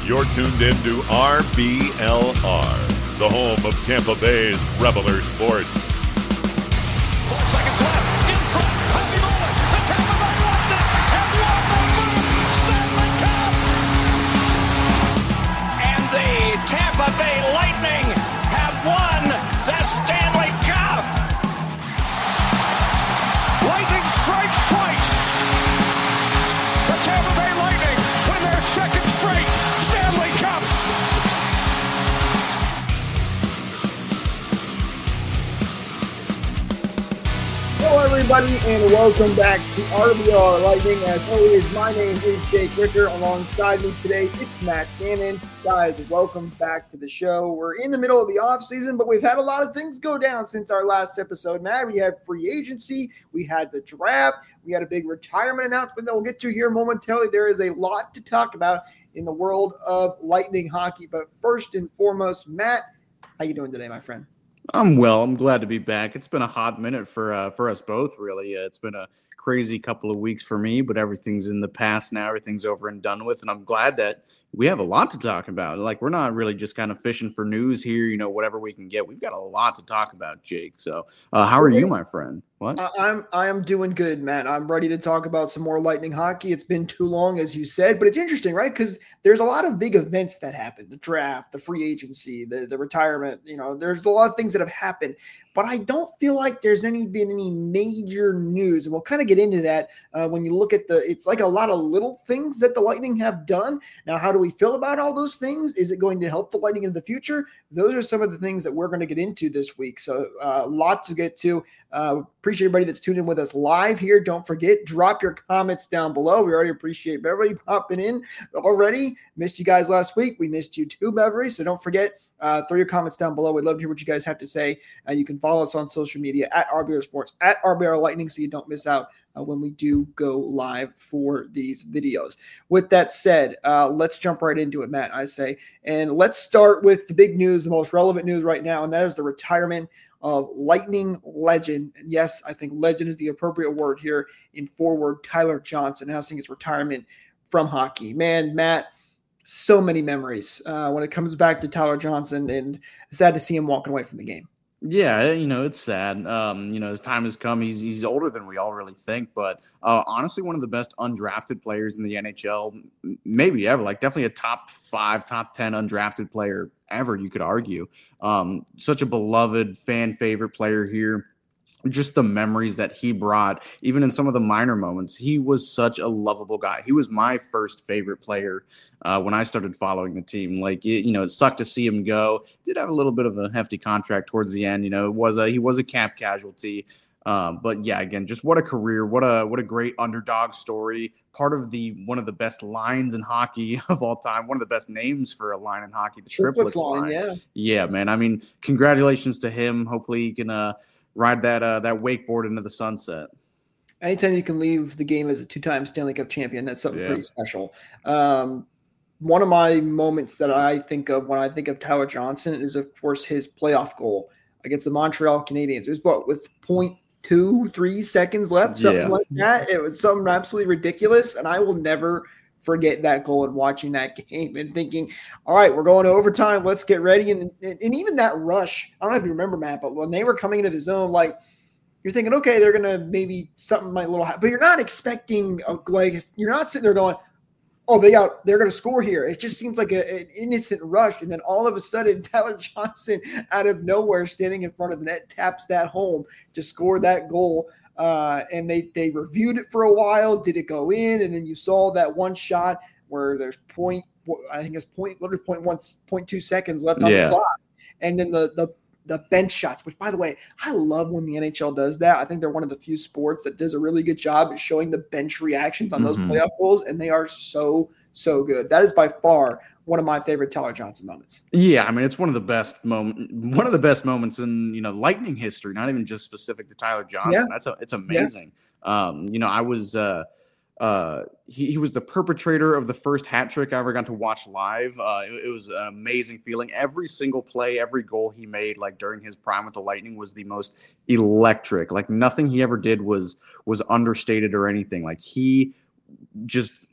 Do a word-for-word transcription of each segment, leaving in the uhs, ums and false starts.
You're tuned in to R B L R, the home of Tampa Bay's Reveler Sports. Four seconds left. In front. Happy moment. The Tampa Bay Lightning have won the first Stanley Cup. And the Tampa Bay Lightning have won the Stanley Cup. Lightning strikes twice. The Tampa Bay Lightning win their second straight Stanley Cup. Hello, everybody, and welcome back to R B L R Lightning. As always, my name is Jake Ricker. Alongside me today, it's Matt Cannon. Guys, welcome back to the show. We're in the middle of the offseason, but we've had a lot of things go down since our last episode. Matt, we had free agency, we had the draft, we had a big retirement announcement that we'll get to here momentarily. There is a lot to talk about in the world of Lightning hockey. But first and foremost, Matt, how you doing today, my friend? I'm well. I'm glad to be back. It's been a hot minute for uh, for us both, really. Uh, it's been a crazy couple of weeks for me, but everything's in the past now. Everything's over and done with, and I'm glad that we have a lot to talk about. Like, we're not really just kind of fishing for news here, you know, whatever we can get. We've got a lot to talk about, Jake. So uh, how are you, my friend? What? Uh, I'm I am doing good, Matt. I'm ready to talk about some more Lightning hockey. It's been too long, as you said, but it's interesting, right? Because there's a lot of big events that happen: the draft, the free agency, the the retirement. You know, there's a lot of things that have happened, but I don't feel like there's any been any major news, and we'll kind of get into that uh, when you look at the. It's like a lot of little things that the Lightning have done. Now, how do we feel about all those things? Is it going to help the Lightning in the future? Those are some of the things that we're going to get into this week. So a uh, lot to get to. Uh, appreciate everybody that's tuned in with us live here. Don't forget, drop your comments down below. We already appreciate Beverly popping in already. Missed you guys last week. We missed you too, Beverly. So don't forget, uh, throw your comments down below. We'd love to hear what you guys have to say. Uh, you can follow us on social media at R B R Sports, at R B R Lightning, so you don't miss out uh, when we do go live for these videos. With that said, uh, let's jump right into it, Matt, I say. And let's start with the big news, the most relevant news right now, and that is the retirement of Lightning legend. And yes, I think legend is the appropriate word here in forward Tyler Johnson announcing his retirement from hockey. Man, Matt, so many memories uh, when it comes back to Tyler Johnson, and sad to see him walking away from the game. Yeah, you know, it's sad. Um, you know, his time has come. He's he's older than we all really think, but uh, honestly, one of the best undrafted players in the N H L, maybe ever. Like, definitely a top five, top ten undrafted player ever, you could argue. Um, such a beloved, fan favorite player here. Just the memories that he brought, even in some of the minor moments. He was such a lovable guy. He was my first favorite player uh, when I started following the team. Like, it, you know, it sucked to see him go. Did have a little bit of a hefty contract towards the end. You know, it was a, he was a cap casualty. Um, but yeah, again, just what a career, what a what a great underdog story. Part of the one of the best lines in hockey of all time, one of the best names for a line in hockey, the triplets, triplets line. line. Yeah, yeah, man. I mean, congratulations to him. Hopefully, he can uh, ride that uh, that wakeboard into the sunset. Anytime you can leave the game as a two-time Stanley Cup champion, that's something yeah. pretty special. Um, one of my moments that I think of when I think of Tyler Johnson is, of course, his playoff goal against the Montreal Canadiens. It was what, with point two, three seconds left, something yeah. like that. It was something absolutely ridiculous, and I will never forget that goal and watching that game and thinking, all right, we're going to overtime. Let's get ready. And, and, and even that rush, I don't know if you remember, Matt, but when they were coming into the zone, like, you're thinking, okay, they're going to maybe something might little happen, but you're not expecting, a, like, you're not sitting there going, oh, they got, they're going to score here. It just seems like a, an innocent rush. And then all of a sudden, Tyler Johnson out of nowhere standing in front of the net taps that home to score that goal. Uh, and they, they reviewed it for a while. Did it go in? And then you saw that one shot where there's point, I think it's point, literally point one, point two seconds left on yeah. the clock. And then the, the, the bench shots, which, by the way, I love when the N H L does that. I think they're one of the few sports that does a really good job at showing the bench reactions on mm-hmm. those playoff goals, and they are so, so good. That is by far one of my favorite Tyler Johnson moments. Yeah, I mean, it's one of the best moment, one of the best moments in, you know, Lightning history, not even just specific to Tyler Johnson. Yeah. That's a, it's amazing. Yeah. Um, you know, I was uh, – Uh, he, he was the perpetrator of the first hat trick I ever got to watch live. Uh, it, it was an amazing feeling. Every single play, every goal he made, like during his prime with the Lightning, was the most electric. Like nothing he ever did was was understated or anything. Like he just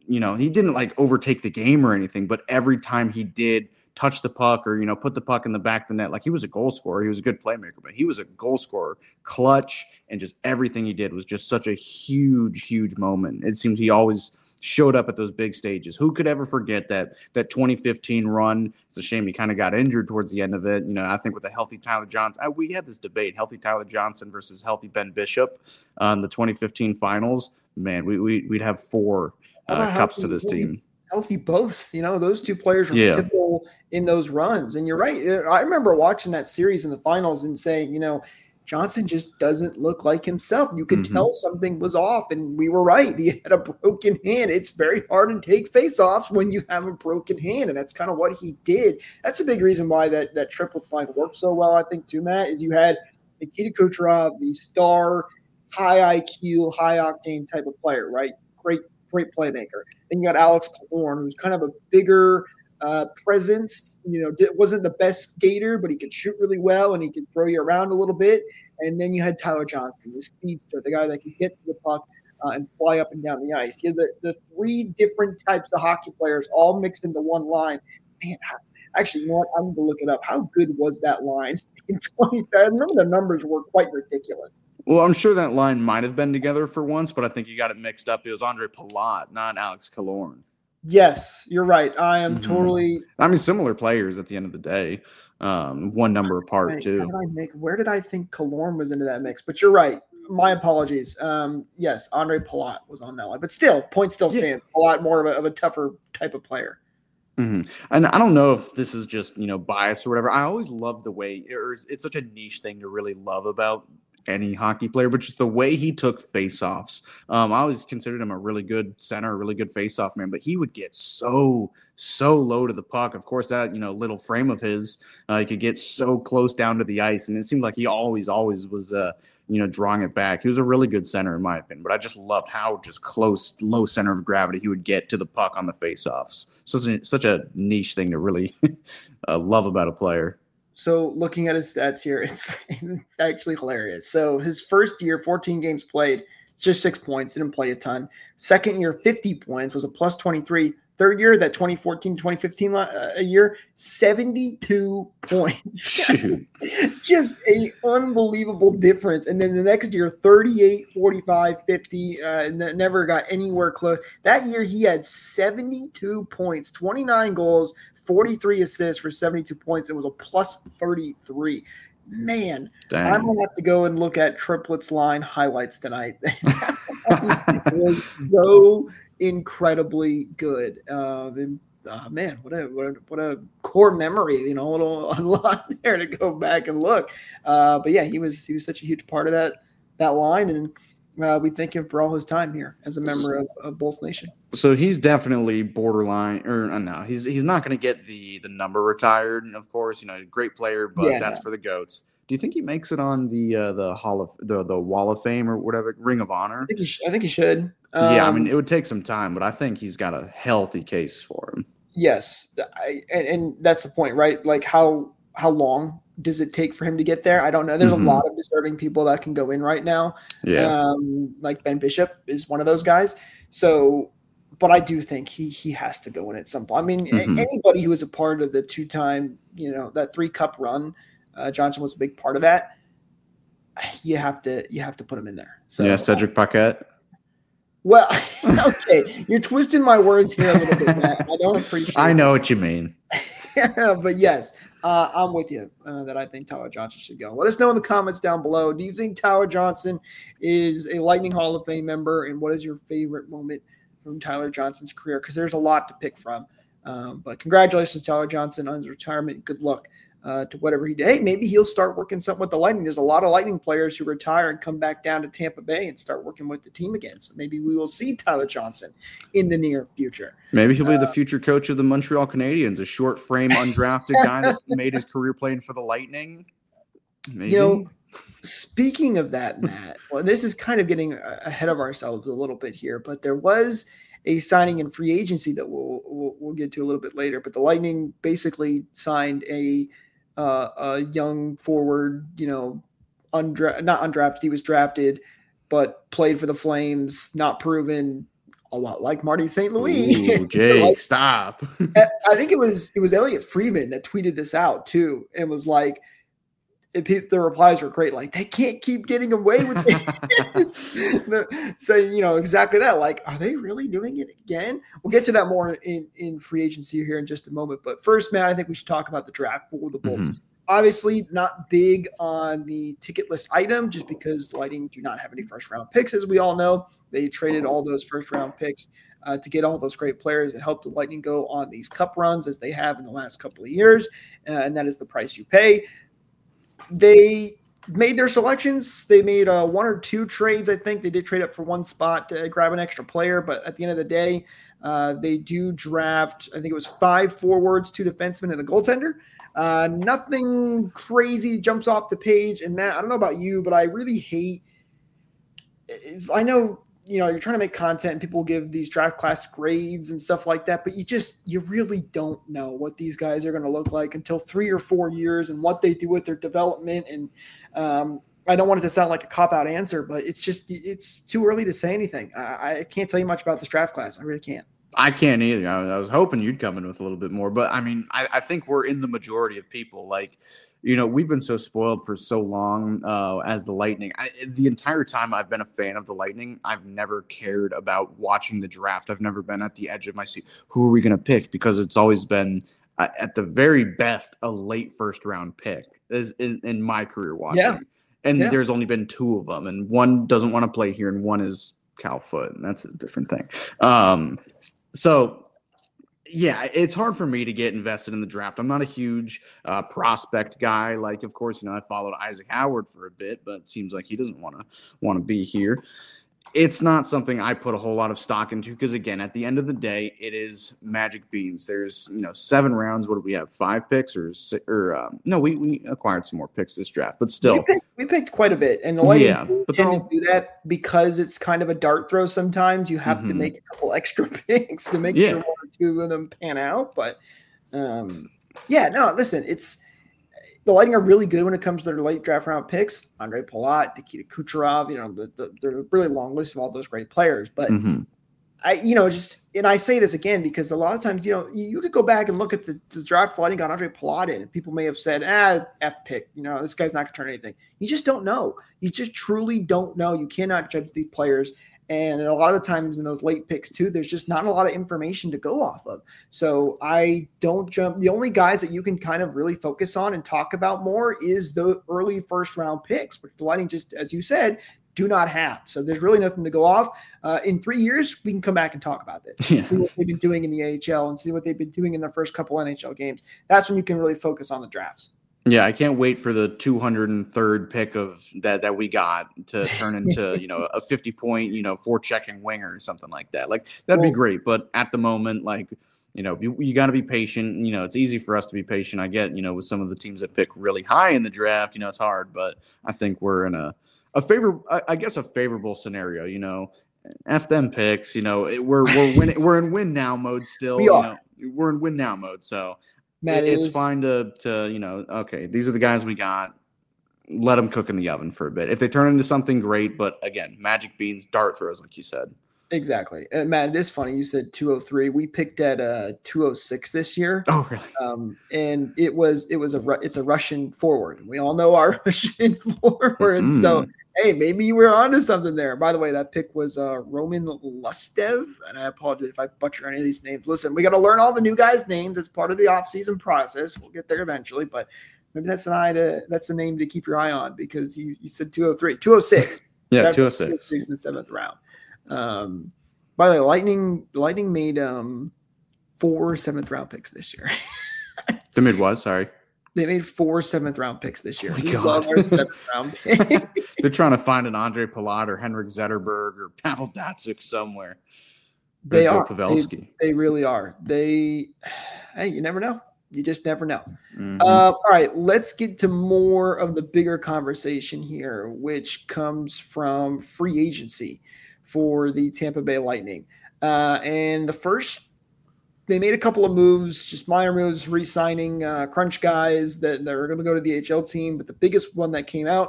you know, he didn't like overtake the game or anything, but every time he did touch the puck or, you know, put the puck in the back of the net, like he was a goal scorer. He was a good playmaker, but he was a goal scorer, clutch, and just everything he did was just such a huge, huge moment. It seemed he always showed up at those big stages. Who could ever forget that that twenty fifteen run? It's a shame he kind of got injured towards the end of it. You know, I think with a healthy Tyler Johnson, I, we had this debate, healthy Tyler Johnson versus healthy Ben Bishop on uh, the twenty fifteen finals. Man, we, we, we'd have four uh, cups to this team. Healthy both, you know, those two players were yeah. pivotal in those runs. And you're right. I remember watching that series in the finals and saying, you know, Johnson just doesn't look like himself. You could mm-hmm. tell something was off, and we were right. He had a broken hand. It's very hard to take faceoffs when you have a broken hand, and that's kind of what he did. That's a big reason why that, that triplets line worked so well, I think, too, Matt, is you had Nikita Kucherov, the star, high I Q, high octane type of player, right? Great Great playmaker. Then you got Alex Killorn, who's kind of a bigger uh, presence. You know, did, wasn't the best skater, but he could shoot really well and he could throw you around a little bit. And then you had Tyler Johnson, the speedster, the guy that could get to the puck uh, and fly up and down the ice. You had the, the three different types of hockey players all mixed into one line. Man, how, actually, you know what? I'm going to look it up. How good was that line in twenty? I remember the numbers were quite ridiculous. Well, I'm sure that line might have been together for once, but I think you got it mixed up. It was Andre Palat, not Alex Killorn. Yes, you're right. I am mm-hmm. totally – I mean, similar players at the end of the day. Um, one number apart, right. too. How did I make, where did I think Killorn was into that mix? But you're right. My apologies. Um, yes, Andre Palat was on that line. But still, point still stands. Yeah. Palat more of a, of a tougher type of player. Mm-hmm. And I don't know if this is just, you know, bias or whatever. I always love the way – it's such a niche thing to really love about – any hockey player, but just the way he took faceoffs. Um, I always considered him a really good center, a really good faceoff man, but he would get so, so low to the puck. Of course, that, you know, little frame of his, uh, he could get so close down to the ice. And it seemed like he always, always was, uh, you know, drawing it back. He was a really good center in my opinion, but I just loved how just close, low center of gravity he would get to the puck on the faceoffs. So such a, such a niche thing to really uh, love about a player. So looking at his stats here, it's, it's actually hilarious. So his first year, fourteen games played, just six points, didn't play a ton. Second year, fifty points, was a plus twenty-three. Third year, that twenty fourteen twenty fifteen uh, a year, seventy-two points. Just a unbelievable difference. And then the next year, thirty-eight, forty-five, fifty, uh, and never got anywhere close. That year, he had seventy-two points, twenty-nine goals, forty-three assists for seventy-two points. It was a plus thirty-three. Man, Dang. I'm going to have to go and look at Triplets line highlights tonight. It was so incredibly good. Uh, and, uh, man, what a, what a what a core memory, you know, a little a lot there to go back and look. Uh, but yeah, he was he was such a huge part of that that line, and uh, we thank him for all his time here as a member of, of Bulls Nation. So he's definitely borderline, or uh, no, he's he's not going to get the the number retired. Of course, you know, great player, but yeah, that's no. for the GOATs. Do you think he makes it on the uh, the Hall of the the Wall of Fame or whatever, Ring of Honor? I think he, sh- I think he should. Um, yeah, I mean, it would take some time, but I think he's got a healthy case for him. Yes, I, and, and that's the point, right? Like how how long does it take for him to get there? I don't know. There's mm-hmm. a lot of deserving people that can go in right now. Yeah, um, like Ben Bishop is one of those guys. So, but I do think he he has to go in at some point. I mean, mm-hmm. anybody who was a part of the two time, you know, that three cup run. Uh, Johnson was a big part of that. You have to you have to put him in there. So yeah, Cedric Paquette. Well, okay, you're twisting my words here a little bit, Matt. I don't appreciate. I know what you mean. But yes, uh, I'm with you uh, that I think Tyler Johnson should go. Let us know in the comments down below. Do you think Tyler Johnson is a Lightning Hall of Fame member, and what is your favorite moment from Tyler Johnson's career? Because there's a lot to pick from. Um, but congratulations, Tyler Johnson, on his retirement. Good luck. Uh, to whatever he did. Hey, maybe he'll start working something with the Lightning. There's a lot of Lightning players who retire and come back down to Tampa Bay and start working with the team again. So maybe we will see Tyler Johnson in the near future. Maybe he'll be uh, the future coach of the Montreal Canadiens, a short frame, undrafted guy that made his career playing for the Lightning. Maybe. You know, speaking of that, Matt, well, this is kind of getting ahead of ourselves a little bit here, but there was a signing in free agency that we'll, we'll, we'll get to a little bit later. But the Lightning basically signed a Uh, a young forward, you know, undra- not undrafted. He was drafted, but played for the Flames, not proven, a lot like Marty Saint Louis. Ooh, Jake, like, stop. I think it was it was Elliot Freeman that tweeted this out too, and was like, it, the replies were great. Like, they can't keep getting away with this. Saying, you know, exactly that. Like, are they really doing it again? We'll get to that more in, in free agency here in just a moment. But first, Matt, I think we should talk about the draft for the Bolts. Mm-hmm. Obviously, not big on the ticket list item just because the Lightning do not have any first round picks, as we all know. They traded all those first round picks uh, to get all those great players that helped the Lightning go on these cup runs as they have in the last couple of years. Uh, and that is the price you pay. They made their selections. They made uh, one or two trades. I think they did trade up for one spot to grab an extra player. But at the end of the day, uh, they do draft, I think it was five forwards, two defensemen, and a goaltender. Uh, nothing crazy jumps off the page. And Matt, I don't know about you, but I really hate – I know, you know, you're trying to make content and people give these draft class grades and stuff like that, but you just – you really don't know what these guys are going to look like until three or four years and what they do with their development. And um, I don't want it to sound like a cop-out answer, but it's just – it's too early to say anything. I, I can't tell you much about this draft class. I really can't. I can't either. I, I was hoping you'd come in with a little bit more, but I mean, I, I think we're in the majority of people. Like, you know, we've been so spoiled for so long uh, as the Lightning. I, the entire time I've been a fan of the Lightning, I've never cared about watching the draft. I've never been at the edge of my seat. Who are we going to pick? Because it's always been, uh, at the very best, a late first round pick is, is in my career watching. Yeah. And yeah. there's only been two of them, and one doesn't want to play here, and one is Cal Foote, and that's a different thing. Um, So, yeah, it's hard for me to get invested in the draft. I'm not a huge uh, prospect guy. Like, of course, you know, I followed Isaac Howard for a bit, but it seems like he doesn't want to want to be here. It's not something I put a whole lot of stock into because, again, at the end of the day, it is magic beans. There's, you know, seven rounds. What do we have? Five picks or six, or um, no? We, we acquired some more picks this draft, but still, we picked, we picked quite a bit. And the Lightning yeah, but tend all, to do that because it's kind of a dart throw. Sometimes you have mm-hmm. to make a couple extra picks to make yeah. sure one or two of them pan out. But um, yeah, no, listen, it's. The Lightning are really good when it comes to their late draft round picks. Andre Palat, Nikita Kucherov, you know, the, the, they're a really long list of all those great players. But mm-hmm. I, you know, just, and I say this again because a lot of times, you know, you, you could go back and look at the, the draft the Lightning got Andre Palat in, and people may have said, ah, F pick, you know, this guy's not going to turn anything. You just don't know. You just truly don't know. You cannot judge these players. And a lot of the times in those late picks too, there's just not a lot of information to go off of. So I don't jump. The only guys that you can kind of really focus on and talk about more is the early first round picks, which the Lightning just, as you said, do not have. So there's really nothing to go off. Uh, in three years, we can come back and talk about this, yeah. see what they've been doing in the A H L and see what they've been doing in their first couple N H L games. That's when you can really focus on the drafts. Yeah, I can't wait for the two hundred third pick of that that we got to turn into, you know, a fifty point, you know, four checking winger or something like that. Like that'd be great. But at the moment, like, you know, you, you got to be patient. You know, it's easy for us to be patient. I get, you know, with some of the teams that pick really high in the draft, you know, it's hard. But I think we're in a a favor, I guess, a favorable scenario. You know, F them picks. You know, it, we're we're win, we're in win now mode still. We you are. know, we're in win now mode. So. Matt, it, it's is, fine to, to, you know, okay, these are the guys we got. Let them cook in the oven for a bit. If they turn into something great, but again, magic beans, dart throws, like you said. Exactly. And Matt, it is funny. You said two oh three. We picked at uh, two oh six this year. Oh, really? Um, and it was it was a it's a Russian forward. We all know our Russian forward. Mm-hmm. So hey, maybe we're onto something there. By the way, that pick was uh, Roman Lustev, and I apologize if I butcher any of these names. Listen, we got to learn all the new guys' names as part of the offseason process. We'll get there eventually, but maybe that's an eye to that's a name to keep your eye on because you you said two oh three, two oh six. Yeah, two oh six. two oh six in the seventh round. Um, by the way, Lightning Lightning made um four seventh round picks this year. The mid was sorry. They made four seventh round picks this year. Oh my God. Our seventh round pick. They're trying to find an Andre Palat or Henrik Zetterberg or Pavel Datsyuk somewhere. They Joe are. Pavelski. They, they really are. They. Hey, you never know. You just never know. Mm-hmm. Uh, all right, let's get to more of the bigger conversation here, which comes from free agency for the Tampa Bay Lightning. Uh, and the first. They made a couple of moves, just minor moves, re-signing uh, crunch guys that, that are going to go to the A H L team. But the biggest one that came out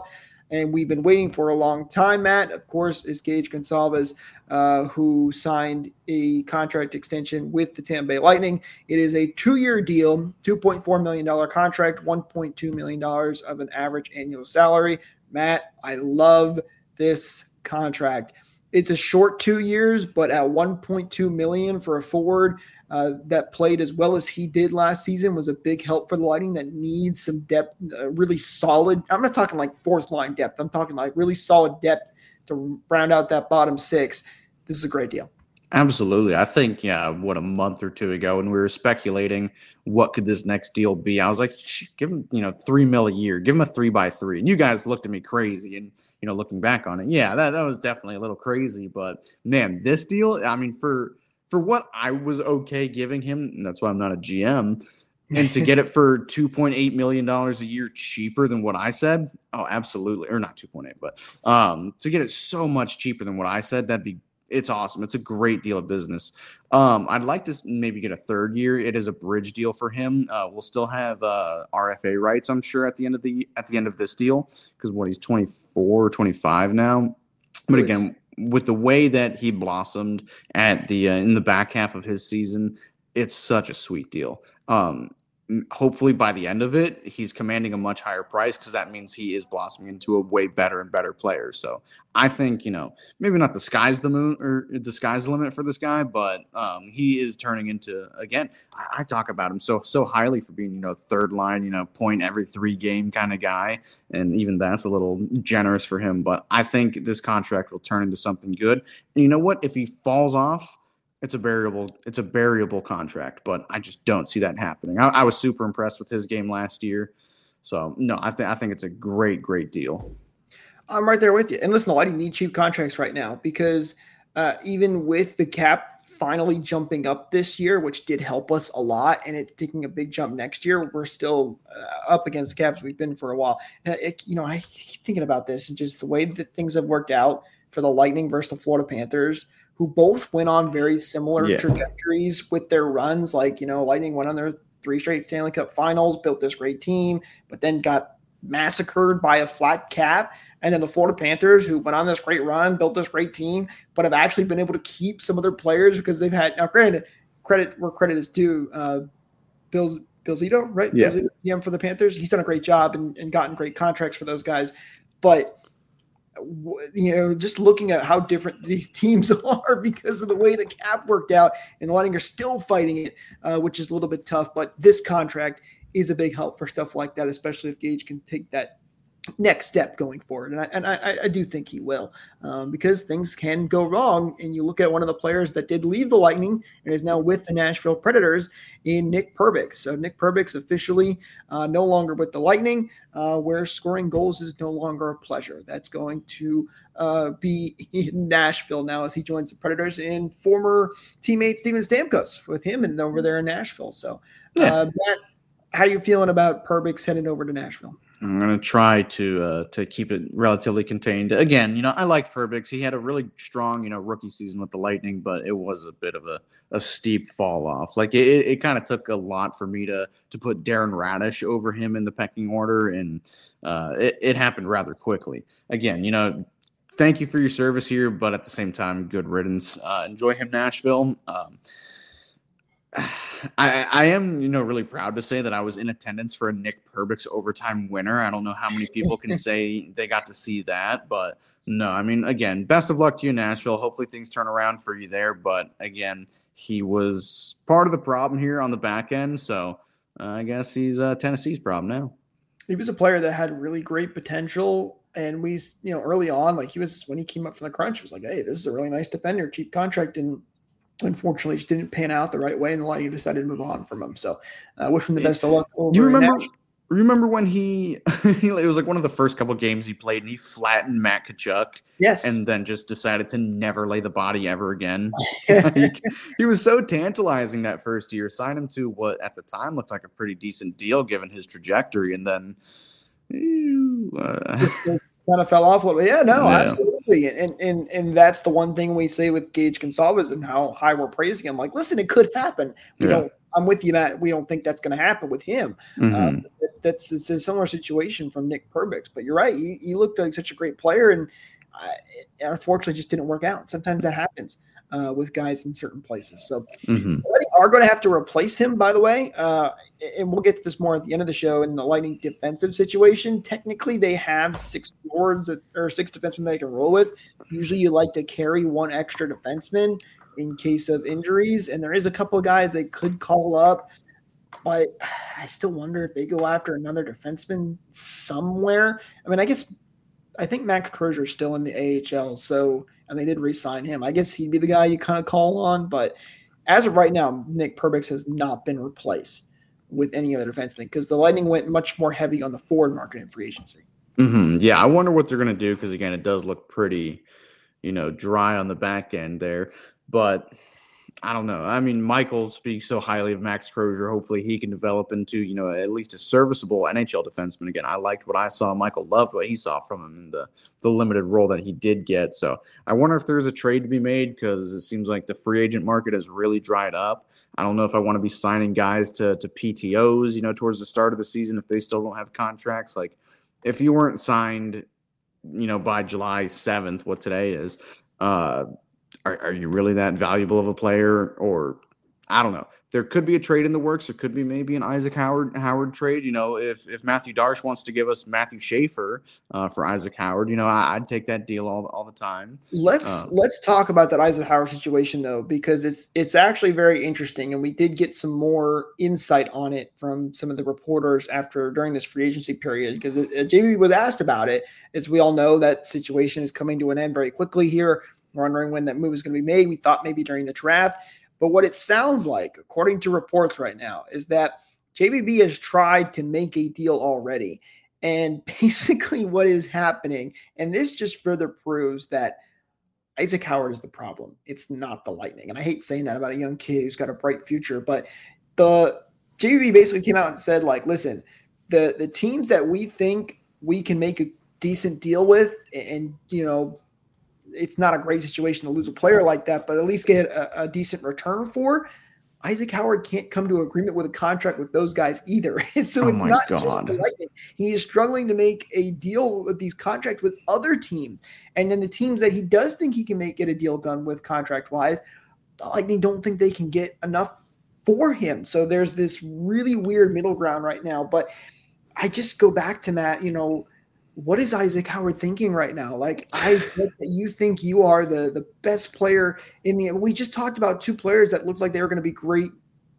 and we've been waiting for a long time, Matt, of course, is Gage Goncalves, uh, who signed a contract extension with the Tampa Bay Lightning. It is a two-year deal, two point four million dollars contract, one point two million dollars of an average annual salary. Matt, I love this contract. It's a short two years, but at one point two million dollars for a forward uh, that played as well as he did last season was a big help for the Lightning that needs some depth, uh, really solid. I'm not talking like fourth line depth. I'm talking like really solid depth to round out that bottom six. This is a great deal. Absolutely. I think, yeah, what, a month or two ago when we were speculating what could this next deal be, I was like, give him, you know, three mil a year, give him a three by three. And you guys looked at me crazy. And, you know, looking back on it, yeah, that, that was definitely a little crazy. But, man, this deal, I mean, for for what I was okay giving him, and that's why I'm not a G M, and to get it for two point eight million dollars a year cheaper than what I said, oh, absolutely. Or not two point eight, but um, to get it so much cheaper than what I said, that'd be It's awesome. It's a great deal of business. Um, I'd like to maybe get a third year. It is a bridge deal for him. Uh, we'll still have uh, R F A rights, I'm sure, at the end of the at the end of this deal, because what, he's twenty-four or twenty-five now. But again, with the way that he blossomed at the uh, in the back half of his season, it's such a sweet deal. Um, Hopefully by the end of it, he's commanding a much higher price because that means he is blossoming into a way better and better player. So I think, you know, maybe not the sky's the moon or the sky's the limit for this guy, but um, he is turning into, again, I, I talk about him so, so highly for being, you know, third line, you know, point every three game kind of guy. And even that's a little generous for him. But I think this contract will turn into something good. And you know what? If he falls off, It's a variable. It's a variable contract, but I just don't see that happening. I, I was super impressed with his game last year, so no, I think I think it's a great, great deal. I'm right there with you. And listen, the Lightning need cheap contracts right now because uh, even with the cap finally jumping up this year, which did help us a lot, and it taking a big jump next year, we're still uh, up against the caps we've been for a while. Uh, it, you know, I keep thinking about this and just the way that things have worked out for the Lightning versus the Florida Panthers, who both went on very similar yeah. trajectories with their runs. Like, you know, Lightning went on their three straight Stanley Cup finals, built this great team, but then got massacred by a flat cap. And then the Florida Panthers, who went on this great run, built this great team, but have actually been able to keep some of their players because they've had – now, granted, credit where credit is due. Uh, Bill, Bill Zito, right? Yeah. Bill Zito, G M for the Panthers. He's done a great job and, and gotten great contracts for those guys. But – you know, just looking at how different these teams are because of the way the cap worked out, and the Lightning are still fighting it, uh, which is a little bit tough. But this contract is a big help for stuff like that, especially if Gage can take that next step going forward. And I, and I, I do think he will, um, because things can go wrong. And you look at one of the players that did leave the Lightning and is now with the Nashville Predators in Nick Perbix. So Nick Perbix officially uh, no longer with the Lightning, uh, where scoring goals is no longer a pleasure. That's going to uh, be in Nashville now as he joins the Predators, and former teammate Steven Stamkos with him and over there in Nashville. So yeah. uh, Matt, how are you feeling about Perbix heading over to Nashville? I'm going to try to uh, to keep it relatively contained. Again, you know, I liked Perbix. He had a really strong, you know, rookie season with the Lightning, but it was a bit of a, a steep fall off. Like it, it kind of took a lot for me to to put Darren Radish over him in the pecking order, and uh, it, it happened rather quickly. Again, you know, thank you for your service here, but at the same time, good riddance. Uh, enjoy him, Nashville. Um, I, I am, you know, really proud to say that I was in attendance for a Nick Perbix overtime winner. I don't know how many people can say they got to see that, but no, I mean, again, best of luck to you, Nashville. Hopefully things turn around for you there. But again, he was part of the problem here on the back end. So uh, I guess he's uh, Tennessee's problem now. He was a player that had really great potential. And we, you know, early on, like he was, when he came up from the crunch, he was like, hey, this is a really nice defender, cheap contract. And unfortunately, it just didn't pan out the right way, and the Lightning decided to move on from him. So I uh, wish him the best of luck. Over you remember remember when he, it was like one of the first couple games he played, and he flattened Matt Tkachuk. Yes. And then just decided to never lay the body ever again. Like, he was so tantalizing that first year. Signed him to what at the time looked like a pretty decent deal given his trajectory, and then uh, kind of fell off a little bit. Yeah, no, yeah. absolutely. And, and and that's the one thing we say with Gage Goncalves and how high we're praising him. Like, listen, it could happen. We yeah. don't. I'm with you, Matt. We don't think that's going to happen with him. Mm-hmm. Um, that's it's a similar situation from Nick Perbix. But you're right. He, he looked like such a great player, and uh, it unfortunately just didn't work out. Sometimes that happens uh, with guys in certain places. So Mm-hmm. they are going to have to replace him, by the way. Uh, and we'll get to this more at the end of the show. In the Lightning defensive situation, technically they have six forwards that, or six defensemen they can roll with. Usually you like to carry one extra defenseman in case of injuries. And there is a couple of guys they could call up. But I still wonder if they go after another defenseman somewhere. I mean, I guess I think Max Crozier is still in the A H L, so and they did re-sign him. I guess he'd be the guy you kind of call on. But as of right now, Nick Perbix has not been replaced with any other defenseman because the Lightning went much more heavy on the forward market in free agency. Mm-hmm. Yeah, I wonder what they're going to do because, again, it does look pretty, you know, dry on the back end there. But I don't know. I mean, Michael speaks so highly of Max Crozier. Hopefully he can develop into, you know, at least a serviceable N H L defenseman. Again, I liked what I saw. Michael loved what he saw from him in the, the limited role that he did get. So I wonder if there's a trade to be made because it seems like the free agent market has really dried up. I don't know if I want to be signing guys to, to P T Os, you know, towards the start of the season if they still don't have contracts. Like if you weren't signed, you know, by July seventh, what today is, uh, Are, are you really that valuable of a player? Or I don't know. There could be a trade in the works. There could be maybe an Isaac Howard Howard trade. You know, if if Matthew Darsh wants to give us Matthew Schaefer uh, for Isaac Howard, you know, I, I'd take that deal all all the time. Let's Um, let's talk about that Isaac Howard situation though, because it's it's actually very interesting, and we did get some more insight on it from some of the reporters after during this free agency period. Because uh, J B was asked about it, as we all know that situation is coming to an end very quickly here. Wondering when that move is going to be made. We thought maybe during the draft, but what it sounds like, according to reports right now, is that J B B has tried to make a deal already. And basically what is happening, and this just further proves that Isaac Howard is the problem. It's not the Lightning. And I hate saying that about a young kid who's got a bright future, but the J B B basically came out and said, like, listen, the, the teams that we think we can make a decent deal with and, you know, it's not a great situation to lose a player like that, but at least get a, a decent return for. Isaac Howard can't come to an agreement with a contract with those guys either. So Oh it's my not God. just the Lightning. He is struggling to make a deal with these contracts with other teams. And then the teams that he does think he can make get a deal done with contract-wise, the Lightning don't think they can get enough for him. So there's this really weird middle ground right now. But I just go back to Matt, you know, what is Isaac Howard thinking right now? Like, I get that you think you are the, the best player in the – we just talked about two players that looked like they were going to be great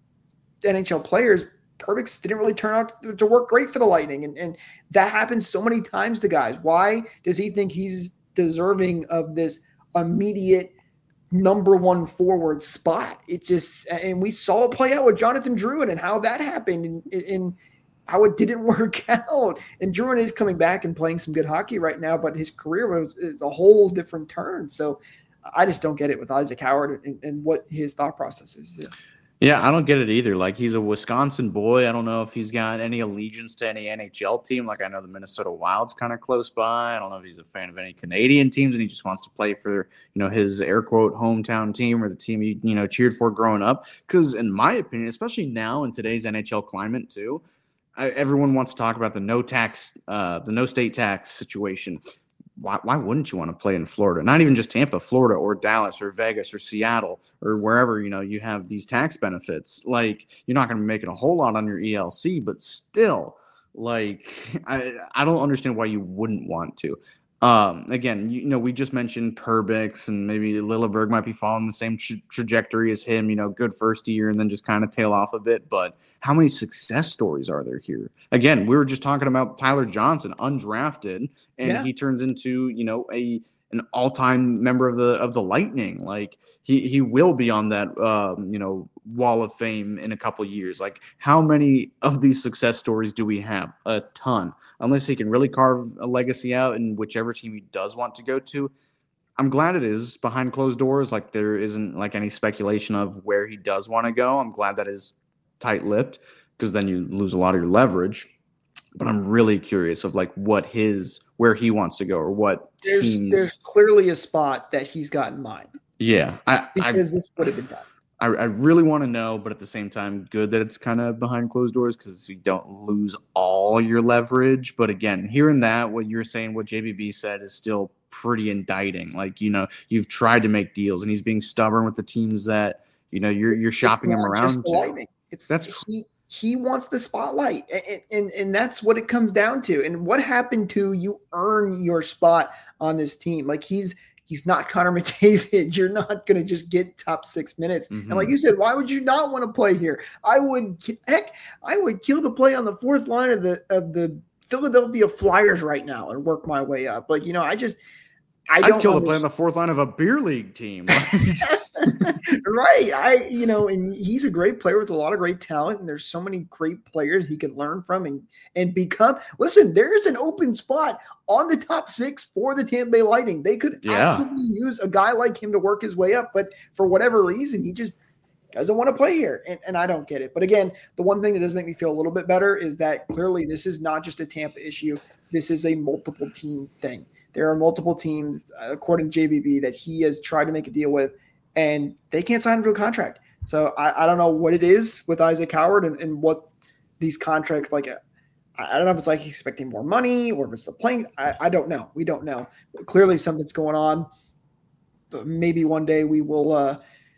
N H L players. Perbix didn't really turn out to, to work great for the Lightning, and, and that happens so many times to guys. Why does he think he's deserving of this immediate number one forward spot? It just – and we saw it play out with Jonathan Drouin and how that happened in, in – how it didn't work out. And Drouin is coming back and playing some good hockey right now, but his career was is a whole different turn. So I just don't get it with Isaac Howard and, and what his thought process is. Yeah. Yeah, I don't get it either. Like, he's a Wisconsin boy. I don't know if he's got any allegiance to any N H L team. Like, I know the Minnesota Wild's kind of close by. I don't know if he's a fan of any Canadian teams and he just wants to play for, you know, his air quote hometown team or the team he, you know, cheered for growing up. Because in my opinion, especially now in today's N H L climate too, I, everyone wants to talk about the no tax, uh, the no state tax situation. Why, why wouldn't you want to play in Florida? Not even just Tampa, Florida or Dallas or Vegas or Seattle or wherever, you know, you have these tax benefits. Like, you're not going to be making a whole lot on your E L C, but still, like, I, I don't understand why you wouldn't want to. Um, again, you, you know, we just mentioned Perbix and maybe Lilleberg might be following the same tra- trajectory as him, you know, good first year and then just kind of tail off a bit. But how many success stories are there here? Again, we were just talking about Tyler Johnson, undrafted, and Yeah. he turns into, you know, a an all-time member of the of the Lightning. Like, he he will be on that um, you know, wall of fame in a couple of years. Like, how many of these success stories do we have? A ton. Unless he can really carve a legacy out in whichever team he does want to go to. I'm glad it is behind closed doors. Like, there isn't like any speculation of where he does want to go. I'm glad that is tight-lipped because then you lose a lot of your leverage. But I'm really curious of like what his where he wants to go or what There's, teams. there's clearly a spot that he's got in mind Yeah, I, I because this would have been done. I, I really want to know, but at the same time, good that it's kind of behind closed doors because you don't lose all your leverage. But again, hearing that, what you're saying, what J B B said is still pretty indicting. Like, you know, you've tried to make deals and he's being stubborn with the teams that, you know, you're you're shopping him around to. It's that's he, he wants the spotlight, and, and and that's what it comes down to. And what happened to you earn your spot on this team? Like he's he's not Connor McDavid. You're not going to just get top six minutes. Mm-hmm. And like you said, why would you not want to play here? I would heck, I would kill to play on the fourth line of the of the Philadelphia Flyers right now and work my way up. Like, you know, I just I don't I'd kill to play on the fourth line of a beer league team. Right. I, you know, and he's a great player with a lot of great talent, and there's so many great players he could learn from and, and become. Listen, there's an open spot on the top six for the Tampa Bay Lightning. They could yeah. absolutely use a guy like him to work his way up, but for whatever reason, he just doesn't want to play here. And, and I don't get it. But again, the one thing that does make me feel a little bit better is that clearly this is not just a Tampa issue. This is a multiple team thing. There are multiple teams, according to J B B, that he has tried to make a deal with, and they can't sign him to a contract. So I, I don't know what it is with Isaac Howard and, and what these contracts like. I don't know if it's like expecting more money or if it's the playing. I, I don't know. We don't know. But clearly something's going on. But maybe one day we will uh,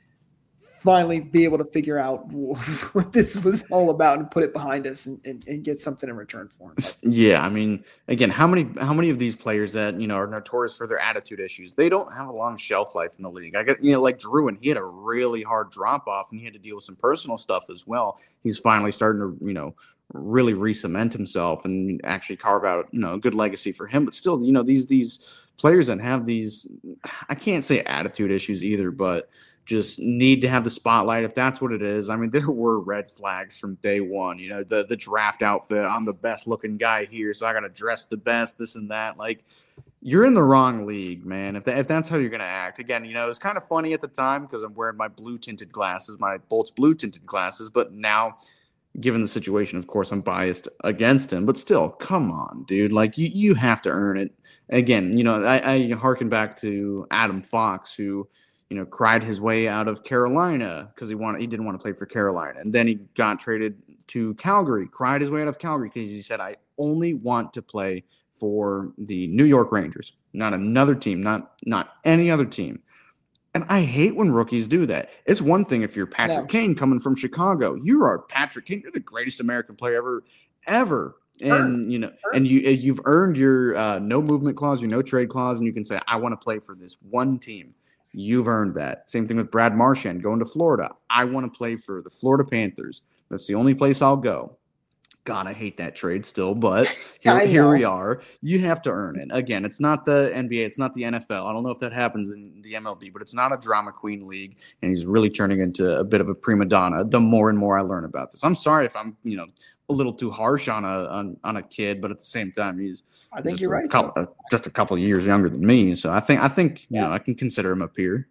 finally be able to figure out what this was all about and put it behind us and, and, and get something in return for him. Yeah, I mean, again, how many how many of these players that, you know, are notorious for their attitude issues, they don't have a long shelf life in the league. I get, you know, like Drew, and he had a really hard drop off and he had to deal with some personal stuff as well. He's finally starting to, you know, really re-cement himself and actually carve out, you know, a good legacy for him. But still, you know, these these players that have these, I can't say attitude issues either, but just need to have the spotlight, if that's what it is. I mean, there were red flags from day one. You know, the the draft outfit, I'm the best looking guy here, so I got to dress the best, this and that. Like, you're in the wrong league, man, if, that, if that's how you're going to act. Again, you know, it was kind of funny at the time because I'm wearing my blue-tinted glasses, my Bolts blue-tinted glasses, but now, given the situation, of course, I'm biased against him. But still, come on, dude. Like, you, you have to earn it. Again, you know, I, I harken back to Adam Fox, who – you know, cried his way out of Carolina because he wanted he didn't want to play for Carolina. And then he got traded to Calgary, cried his way out of Calgary because he said, I only want to play for the New York Rangers, not another team, not not any other team. And I hate when rookies do that. It's one thing if you're Patrick no. Kane coming from Chicago. You are Patrick Kane. You're the greatest American player ever, ever. And, earned. you know, earned. and you, you've earned your uh, no movement clause, your no trade clause, and you can say, I want to play for this one team. You've earned that. Same thing with Brad Marchand going to Florida. I want to play for the Florida Panthers. That's the only place I'll go. God, I hate that trade still, but here, here we are. You have to earn it. Again, it's not the N B A. It's not the N F L. I don't know if that happens in the M L B, but it's not a drama queen league, and he's really turning into a bit of a prima donna the more and more I learn about this. I'm sorry if I'm, you know, a little too harsh on a on, on a kid, but at the same time, he's I think you're right. Couple, uh, just a couple of years younger than me, so I think I think you yeah. know I can consider him a peer.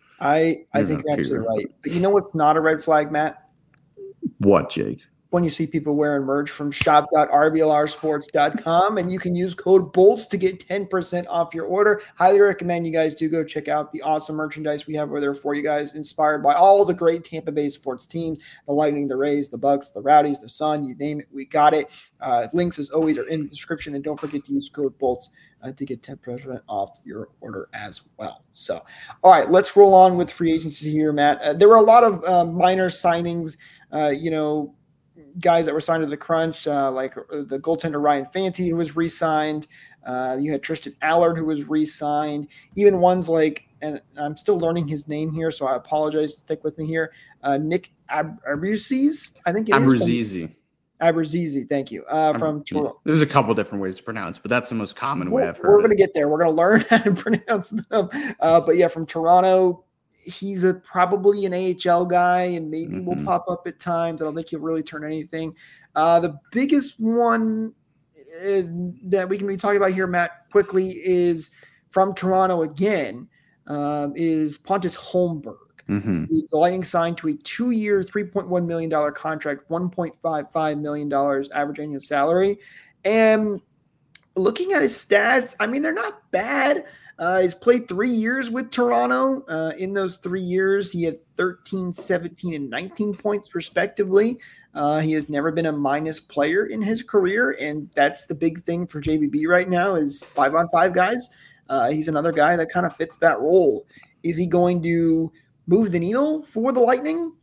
I I think you're absolutely right. But you know what's not a red flag, Matt? What, Jake? When you see people wearing merch from shop dot r b l r sports dot com, and you can use code BOLTS to get ten percent off your order. Highly recommend you guys do go check out the awesome merchandise we have over there for you guys, inspired by all the great Tampa Bay sports teams, the Lightning, the Rays, the Bucks, the Rowdies, the Sun, you name it, we got it. Uh, links, as always, are in the description, and don't forget to use code BOLTS uh, to get ten percent off your order as well. So, all right, let's roll on with free agency here, Matt. Uh, there were a lot of uh, minor signings, uh, you know, guys that were signed to the crunch, uh, like the goaltender Ryan Fanti, who was re-signed. Uh, you had Tristan Allard, who was re-signed. Even ones like, and I'm still learning his name here, so I apologize. Stick with me here. Uh, Nick Ab- Abruzzese, I think it Abruzzese. is. Abruzzese, thank you. Uh, from Toronto. There's a couple different ways to pronounce, but that's the most common we're, way I've heard. We're going to get there. We're going to learn how to pronounce them. Uh, but yeah, from Toronto. He's a probably an A H L guy and maybe mm-hmm. will pop up at times. I don't think he'll really turn anything. Uh, the biggest one uh, that we can be talking about here, Matt, quickly is from Toronto again, um, is Pontus Holmberg. Mm-hmm. The Lightning signed to a two-year, three point one million dollars contract, one point five five million dollars average annual salary. And looking at his stats, I mean, they're not bad. Uh, he's played three years with Toronto. Uh, in those three years, he had thirteen, seventeen, and nineteen points respectively. Uh, he has never been a minus player in his career, and that's the big thing for J B B right now is five-on-five guys. Uh, he's another guy that kind of fits that role. Is he going to move the needle for the Lightning?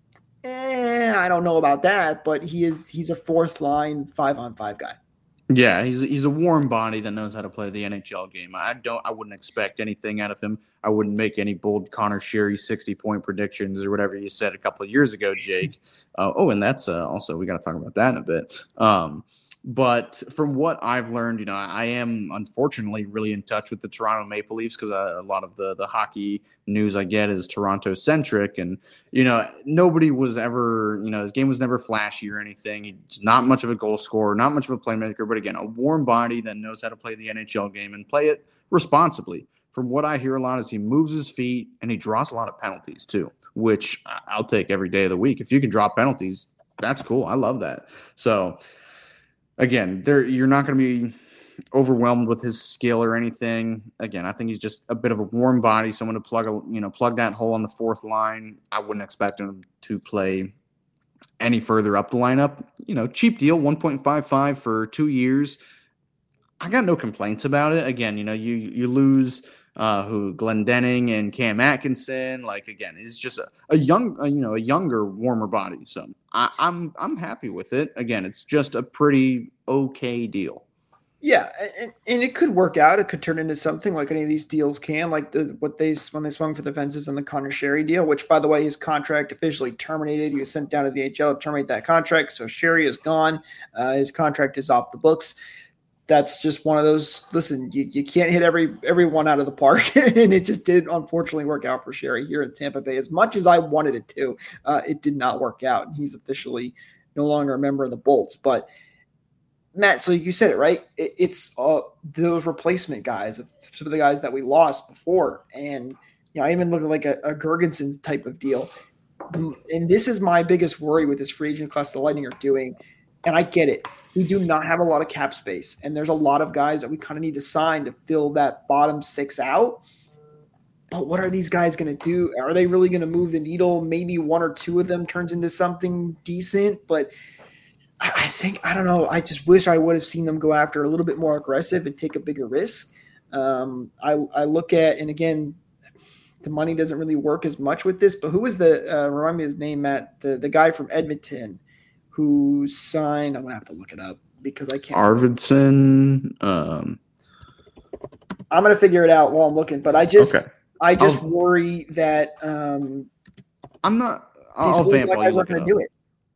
Eh, I don't know about that, but he is he's a fourth-line five-on-five guy. Yeah, he's he's a warm body that knows how to play the N H L game. I don't I wouldn't expect anything out of him. I wouldn't make any bold Connor Sherry sixty point predictions or whatever you said a couple of years ago, Jake. Uh, oh, and that's uh, also we got to talk about that in a bit. Um, but from what I've learned, you know, I am unfortunately really in touch with the Toronto Maple Leafs because a lot of the the hockey news I get is Toronto centric, and you know nobody was ever, you know, his game was never flashy or anything. He's not much of a goal scorer, not much of a playmaker, but again, a warm body that knows how to play the N H L game and play it responsibly. From what I hear a lot is he moves his feet and he draws a lot of penalties too, which I'll take every day of the week. If you can draw penalties, that's cool. I love that. So again, there you're not going to be overwhelmed with his skill or anything. Again, I think he's just a bit of a warm body, someone to plug a you know plug that hole on the fourth line. I wouldn't expect him to play any further up the lineup. You know, cheap deal, one point five five for two years. I got no complaints about it. Again, you know, you you lose uh, who Glendening and Cam Atkinson. Like again, he's just a, a young, a, you know, a younger, warmer body. So I, I'm I'm happy with it. Again, it's just a pretty okay deal. Yeah, and, and it could work out. It could turn into something like any of these deals can, like the what they when they swung for the fences on the Connor Sherry deal, which, by the way, his contract officially terminated. He was sent down to the N H L to terminate that contract, so Sherry is gone. Uh, his contract is off the books. That's just one of those. Listen, you, you can't hit every everyone out of the park, and it just did unfortunately work out for Sherry here in Tampa Bay. As much as I wanted it to, uh, it did not work out, and he's officially no longer a member of the Bolts, but. Matt, so you said it, right? It, it's uh, those replacement guys, some of the guys that we lost before. And, you know, I even look at like a, a Gergensen type of deal. And this is my biggest worry with this free agent class the Lightning are doing. And I get it. We do not have a lot of cap space. And there's a lot of guys that we kind of need to sign to fill that bottom six out. But what are these guys going to do? Are they really going to move the needle? Maybe one or two of them turns into something decent, but – I think, I don't know, I just wish I would have seen them go after a little bit more aggressive and take a bigger risk. Um, I, I look at, and again, the money doesn't really work as much with this, but who was the, uh, remind me his name, Matt, the, the guy from Edmonton who signed, I'm going to have to look it up because I can't. Arvidsson. Um, I'm going to figure it out while I'm looking, but I just, okay. I just I'll, worry that um, I'm not, I'll, I'll vamp while you look going to do it.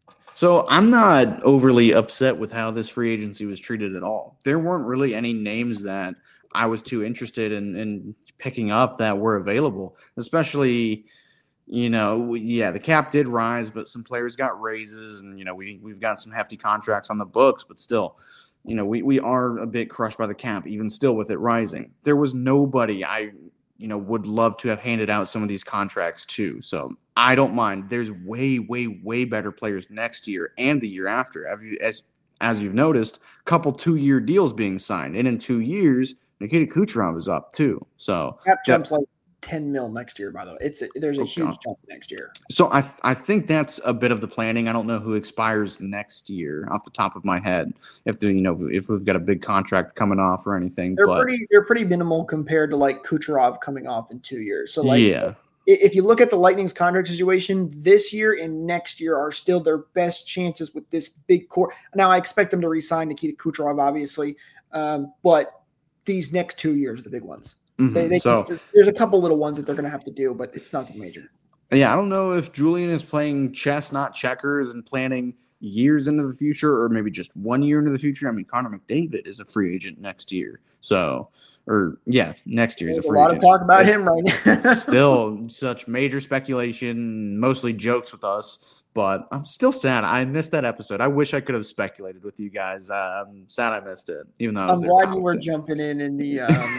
So I'm not overly upset with how this free agency was treated at all. There weren't really any names that I was too interested in, in picking up that were available, especially, you know, yeah, the cap did rise, but some players got raises and, you know, we, we've got some hefty contracts on the books, but still, you know, we, we are a bit crushed by the cap, even still with it rising. There was nobody I, you know, would love to have handed out some of these contracts to. So I don't mind. There's way, way, way better players next year and the year after. As, you, as, as you've noticed, a couple two-year deals being signed. And in two years, Nikita Kucherov is up too. So cap jumps like ten mil next year, by the way. It's a, There's a oh, huge God. jump next year. So I I think that's a bit of the planning. I don't know who expires next year off the top of my head. If the, you know, if we've got a big contract coming off or anything. They're but, pretty they're pretty minimal compared to like Kucherov coming off in two years. So like yeah. If you look at the Lightning's contract situation, this year and next year are still their best chances with this big core. Now, I expect them to re-sign Nikita Kucherov, obviously, um, but these next two years are the big ones. Mm-hmm. They, they so, can, there's a couple little ones that they're going to have to do, but it's nothing major. Yeah, I don't know if Julian is playing chess, not checkers, and planning years into the future, or maybe just one year into the future. I mean, Connor McDavid is a free agent next year, so or yeah, next year is a free agent. agent. A lot of talk about him right now. Still, such major speculation, mostly jokes with us. But I'm still sad. I missed that episode. I wish I could have speculated with you guys. Uh, I'm sad I missed it, even though I was I'm there glad you were commenting. jumping in in the um,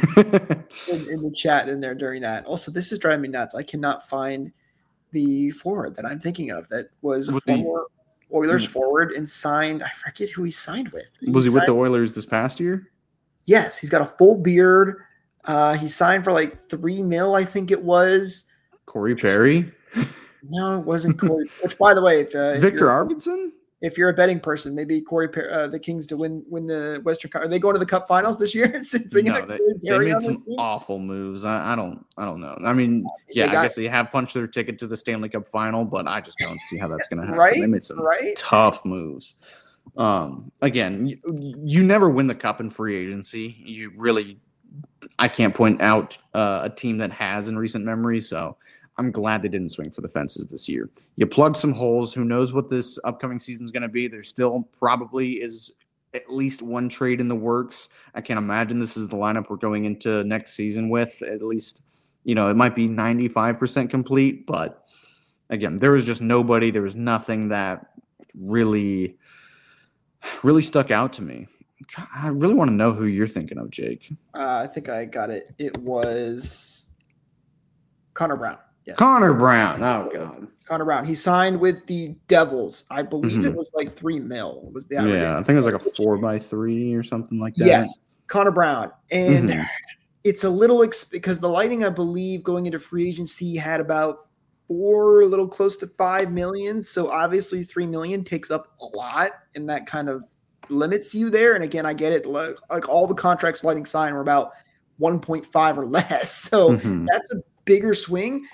in, in the chat in there during that. Also, this is driving me nuts. I cannot find the forward that I'm thinking of that was a With former the, Oilers forward and signed. I forget who he signed with. Was he, he with signed, the Oilers this past year? Yes, he's got a full beard. Uh, he signed for like three mil, I think it was. Corey Perry? No, it wasn't Corey. Which, by the way, if, uh, Victor if Arvidsson? If you're a betting person, maybe Corey, uh, the Kings to win win the Western Cup. Are they going to the Cup Finals this year? Since they, no, they, they made some awful moves. I, I don't, I don't know. I mean, yeah, got, I guess they have punched their ticket to the Stanley Cup Final, but I just don't see how that's going to happen. Right? They made some right? tough moves. Um, again, you, you never win the Cup in free agency. You really, I can't point out uh, a team that has in recent memory. So I'm glad they didn't swing for the fences this year. You plug some holes. Who knows what this upcoming season is going to be? There still probably is at least one trade in the works. I can't imagine this is the lineup we're going into next season with. At least, you know, it might be ninety-five percent complete. But again, there was just nobody. There was nothing that really, really stuck out to me. I really want to know who you're thinking of, Jake. Uh, I think I got it. It was Connor Brown. Yes. Connor Brown. Oh, God. Connor Brown. He signed with the Devils. I believe mm-hmm. it was like three mil. Was the yeah, I think it was like a four by three or something like that. Yes, Connor Brown. And mm-hmm. it's a little ex- – because the Lightning, I believe, going into free agency had about four, a little close to five million. So obviously three million takes up a lot, and that kind of limits you there. And again, I get it. Like, like all the contracts Lightning signed were about one point five or less. So mm-hmm. that's a bigger swing.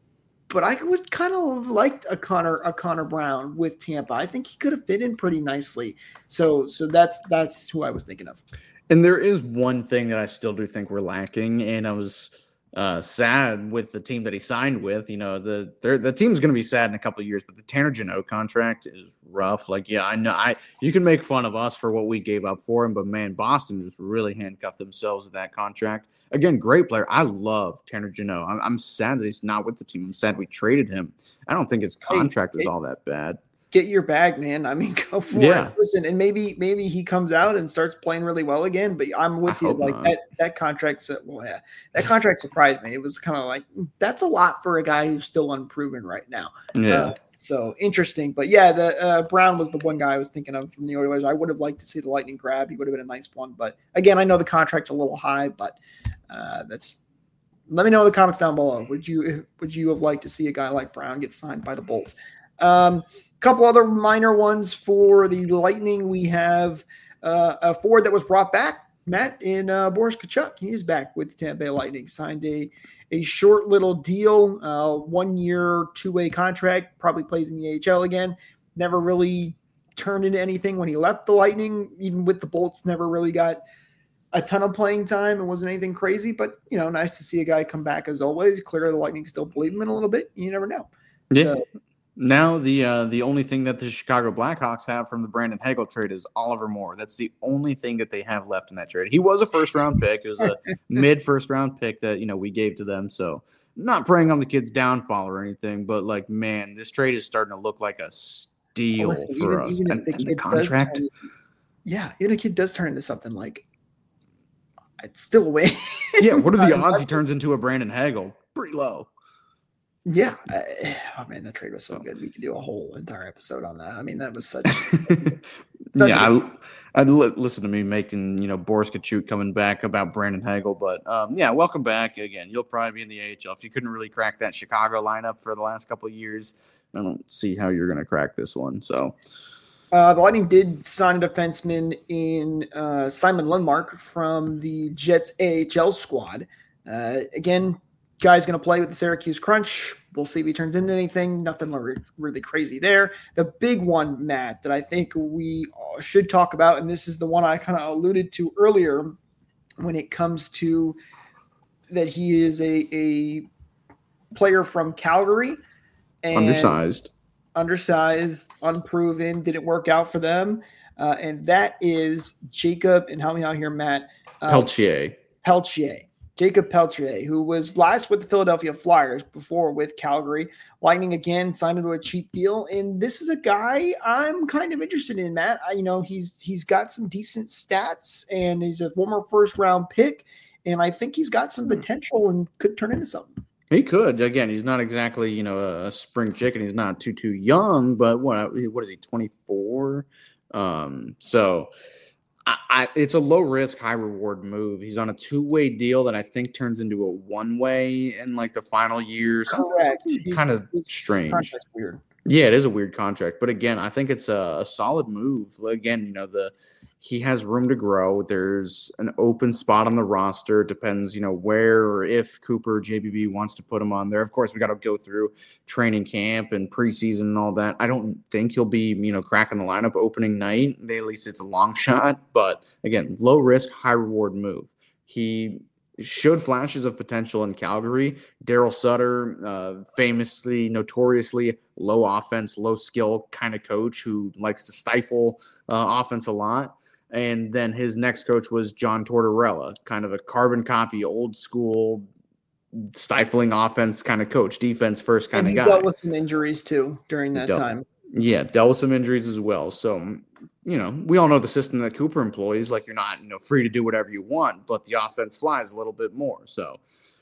But I would kind of have liked a Connor a Connor Brown with Tampa. I think he could have fit in pretty nicely. So so that's that's who I was thinking of. And there is one thing that I still do think we're lacking, and I was uh, sad with the team that he signed with. You know, the the team's going to be sad in a couple of years, but the Tanner Jeannot contract is rough. Like, yeah, I know I you can make fun of us for what we gave up for him, but man, Boston just really handcuffed themselves with that contract. Again, great player. I love Tanner Jeannot. I'm, I'm sad that he's not with the team. I'm sad we traded him. I don't think his contract hey, is all that bad. Get your bag, man. I mean, go for yeah. it. Listen, and maybe maybe he comes out and starts playing really well again. But I'm with I you. Like not. that that contract. Well, yeah, that contract surprised me. It was kind of like that's a lot for a guy who's still unproven right now. Yeah. Uh, so interesting. But yeah, the uh, Brown was the one guy I was thinking of from the Oilers. I would have liked to see the Lightning grab. He would have been a nice one. But again, I know the contract's a little high, but uh, that's. Let me know in the comments down below. Would you would you have liked to see a guy like Brown get signed by the Bolts? Um, couple other minor ones for the Lightning. We have uh, a forward that was brought back, Matt, in uh, Boris Tkachuk. He is back with the Tampa Bay Lightning. Signed a a short little deal, uh, one year, two way contract. Probably plays in the A H L again. Never really turned into anything when he left the Lightning. Even with the Bolts, never really got a ton of playing time. It wasn't anything crazy, but you know, nice to see a guy come back as always. Clearly, the Lightning still believe him in a little bit. You never know. Yeah. So, Now the uh, the only thing that the Chicago Blackhawks have from the Brandon Hagel trade is Oliver Moore. That's the only thing that they have left in that trade. He was a first round pick. It was a mid first round pick that you know we gave to them. So not preying on the kid's downfall or anything, but like man, this trade is starting to look like a steal well, listen, for even, us. Even and, if the and kid the contract, does turn, yeah, even if a kid does turn into something like it's still a win. Yeah, what are the odds he turns into a Brandon Hagel? Pretty low. Yeah. I, oh, man, that trade was so good. We could do a whole entire episode on that. I mean, that was such – Yeah, I, I'd li- listen to me making, you know, Boris Tkachuk coming back about Brandon Hagel. But, um, yeah, welcome back. Again, you'll probably be in the A H L. If you couldn't really crack that Chicago lineup for the last couple of years, I don't see how you're going to crack this one. So – Uh, the Lightning did sign a defenseman in uh, Simon Lundmark from the Jets A H L squad. Uh, again, guy's going to play with the Syracuse Crunch. We'll see if he turns into anything. Nothing really crazy there. The big one, Matt, that I think we should talk about, and this is the one I kind of alluded to earlier when it comes to that he is a, a player from Calgary. And undersized. Undersized, unproven, didn't work out for them. Uh, and that is Jacob, and help me out here, Matt. Uh, Peltier. Peltier. Jacob Peltier, who was last with the Philadelphia Flyers, before with Calgary. Lightning again signed into a cheap deal. And this is a guy I'm kind of interested in, Matt. I, you know, he's he's got some decent stats, and he's a former first-round pick. And I think he's got some potential and could turn into something. He could. Again, he's not exactly, you know, a spring chicken. He's not too, too young, but what, what is he, twenty-four? Um, so I, I, it's a low risk, high reward move. He's on a two way deal that I think turns into a one way in like the final year. Something, something kind of strange. Weird. Yeah, it is a weird contract, but again, I think it's a, a solid move. Again, you know, the he has room to grow. There's an open spot on the roster. It depends, you know, where or if Cooper J B B wants to put him on there. Of course, we got to go through training camp and preseason and all that. I don't think he'll be, you know, cracking the lineup opening night. At least it's a long shot. But again, low risk, high reward move. He showed flashes of potential in Calgary. Daryl Sutter, uh, famously, notoriously low offense, low skill kind of coach who likes to stifle uh, offense a lot. And then his next coach was John Tortorella, kind of a carbon copy, old school, stifling offense kind of coach, defense first kind and of he guy. He dealt with some injuries too during that dealt, time. Yeah, dealt with some injuries as well. So, you know, we all know the system that Cooper employs. Like, you're not, you know, free to do whatever you want, but the offense flies a little bit more. So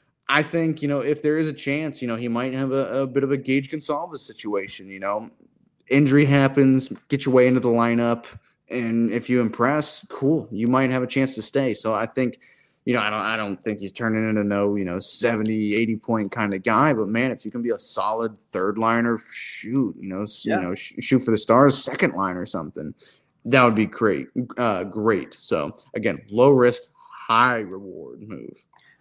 I think, you know, if there is a chance, you know, he might have a, a bit of a Gage Gonsalves situation. You know, injury happens, get your way into the lineup. And if you impress, cool, you might have a chance to stay. So I think, you know, I don't I don't think he's turning into no, you know, seventy, eighty point kind of guy. But, man, if you can be a solid third liner, shoot, you know, yeah. you know, sh- shoot for the stars, second line or something, that would be great. Uh, great. So, again, low risk, high reward move.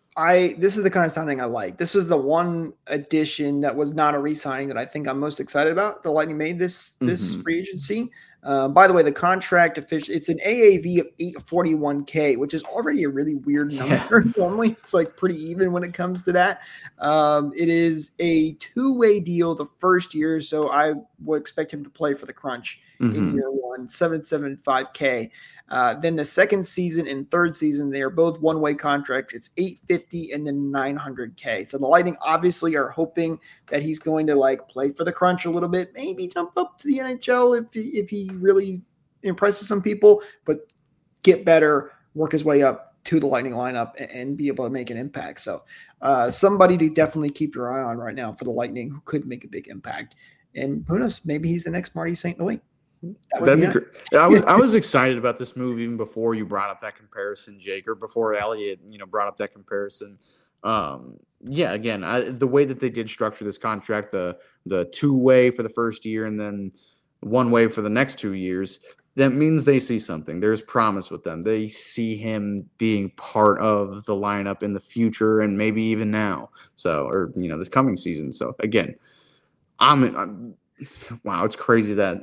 I This is the kind of signing I like. This is the one addition that was not a re-signing that I think I'm most excited about. The Lightning made this this mm-hmm. free agency. Uh, by the way, the contract official it's an A A V of eight forty-one K, which is already a really weird number. Yeah. Normally, it's like pretty even when it comes to that. Um, it is a two-way deal the first year, so I would expect him to play for the Crunch mm-hmm. in year one, seven seventy-five K. Uh, then the second season and third season, they are both one-way contracts. It's eight fifty and then nine hundred K. So the Lightning obviously are hoping that he's going to like play for the Crunch a little bit, maybe jump up to the N H L if he, if he really impresses some people, but get better, work his way up to the Lightning lineup and, and be able to make an impact. So uh, somebody to definitely keep your eye on right now for the Lightning who could make a big impact. And who knows, maybe he's the next Marty Saint Louis. That That'd be, be nice. Great. I was I was excited about this move even before you brought up that comparison, Jake, or before Elliot, you know, brought up that comparison. Um, yeah, again, I, the way that they did structure this contract, the the two way for the first year and then one way for the next two years, that means they see something. There's promise with them. They see him being part of the lineup in the future and maybe even now. So, or you know, this coming season. So again, I'm. I'm wow, it's crazy that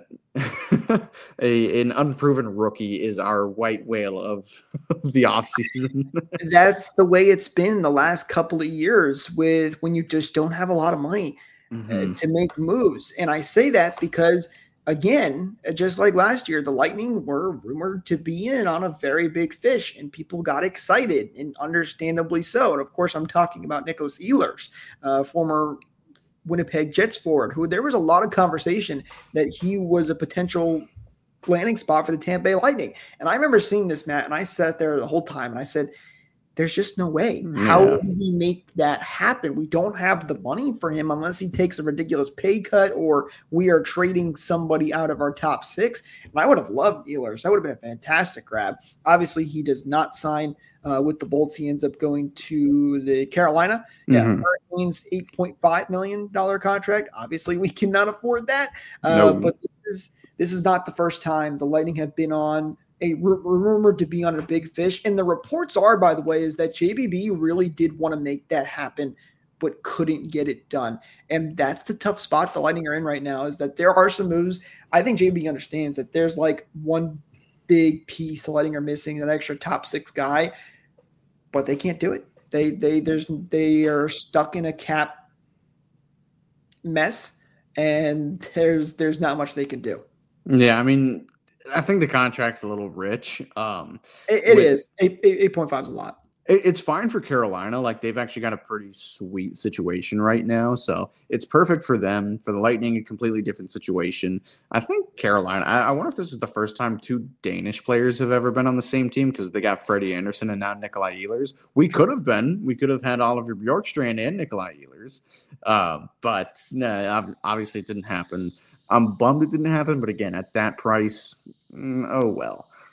a an unproven rookie is our white whale of, of the offseason. That's the way it's been the last couple of years with when you just don't have a lot of money mm-hmm. uh, to make moves. And I say that because, again, just like last year, the Lightning were rumored to be in on a very big fish, and people got excited, and understandably so. And, of course, I'm talking about Nicholas Ehlers, uh, former – Winnipeg Jets forward, who there was a lot of conversation that he was a potential landing spot for the Tampa Bay Lightning. And I remember seeing this, Matt, and I sat there the whole time and I said, there's just no way. Yeah. How do we make that happen? We don't have the money for him unless he takes a ridiculous pay cut or we are trading somebody out of our top six. And I would have loved Ehlers. That would have been a fantastic grab. Obviously, he does not sign Uh, with the Bolts. He ends up going to the Carolina. Yeah, mm-hmm. Hurricanes eight point five million dollars contract. Obviously, we cannot afford that. Uh, no. But this is this is not the first time the Lightning have been on a r- rumored to be on a big fish. And the reports are, by the way, is that J B B really did want to make that happen, but couldn't get it done. And that's the tough spot the Lightning are in right now, is that there are some moves. I think J B B understands that there's like one big piece the Lightning are missing, that extra top six guy. But they can't do it. They they there's they are stuck in a cap mess, and there's there's not much they can do. Yeah, I mean, I think the contract's a little rich. Um, it it with, is eight point five is a lot. It's fine for Carolina. Like, they've actually got a pretty sweet situation right now. So it's perfect for them. For the Lightning, a completely different situation. I think Carolina, I, I wonder if this is the first time two Danish players have ever been on the same team, because they got Freddie Anderson and now Nikolai Ehlers. We could have been. We could have had Oliver Bjorkstrand and Nikolai Ehlers. Um, but no, obviously it didn't happen. I'm bummed it didn't happen. But again, at that price, mm, oh well.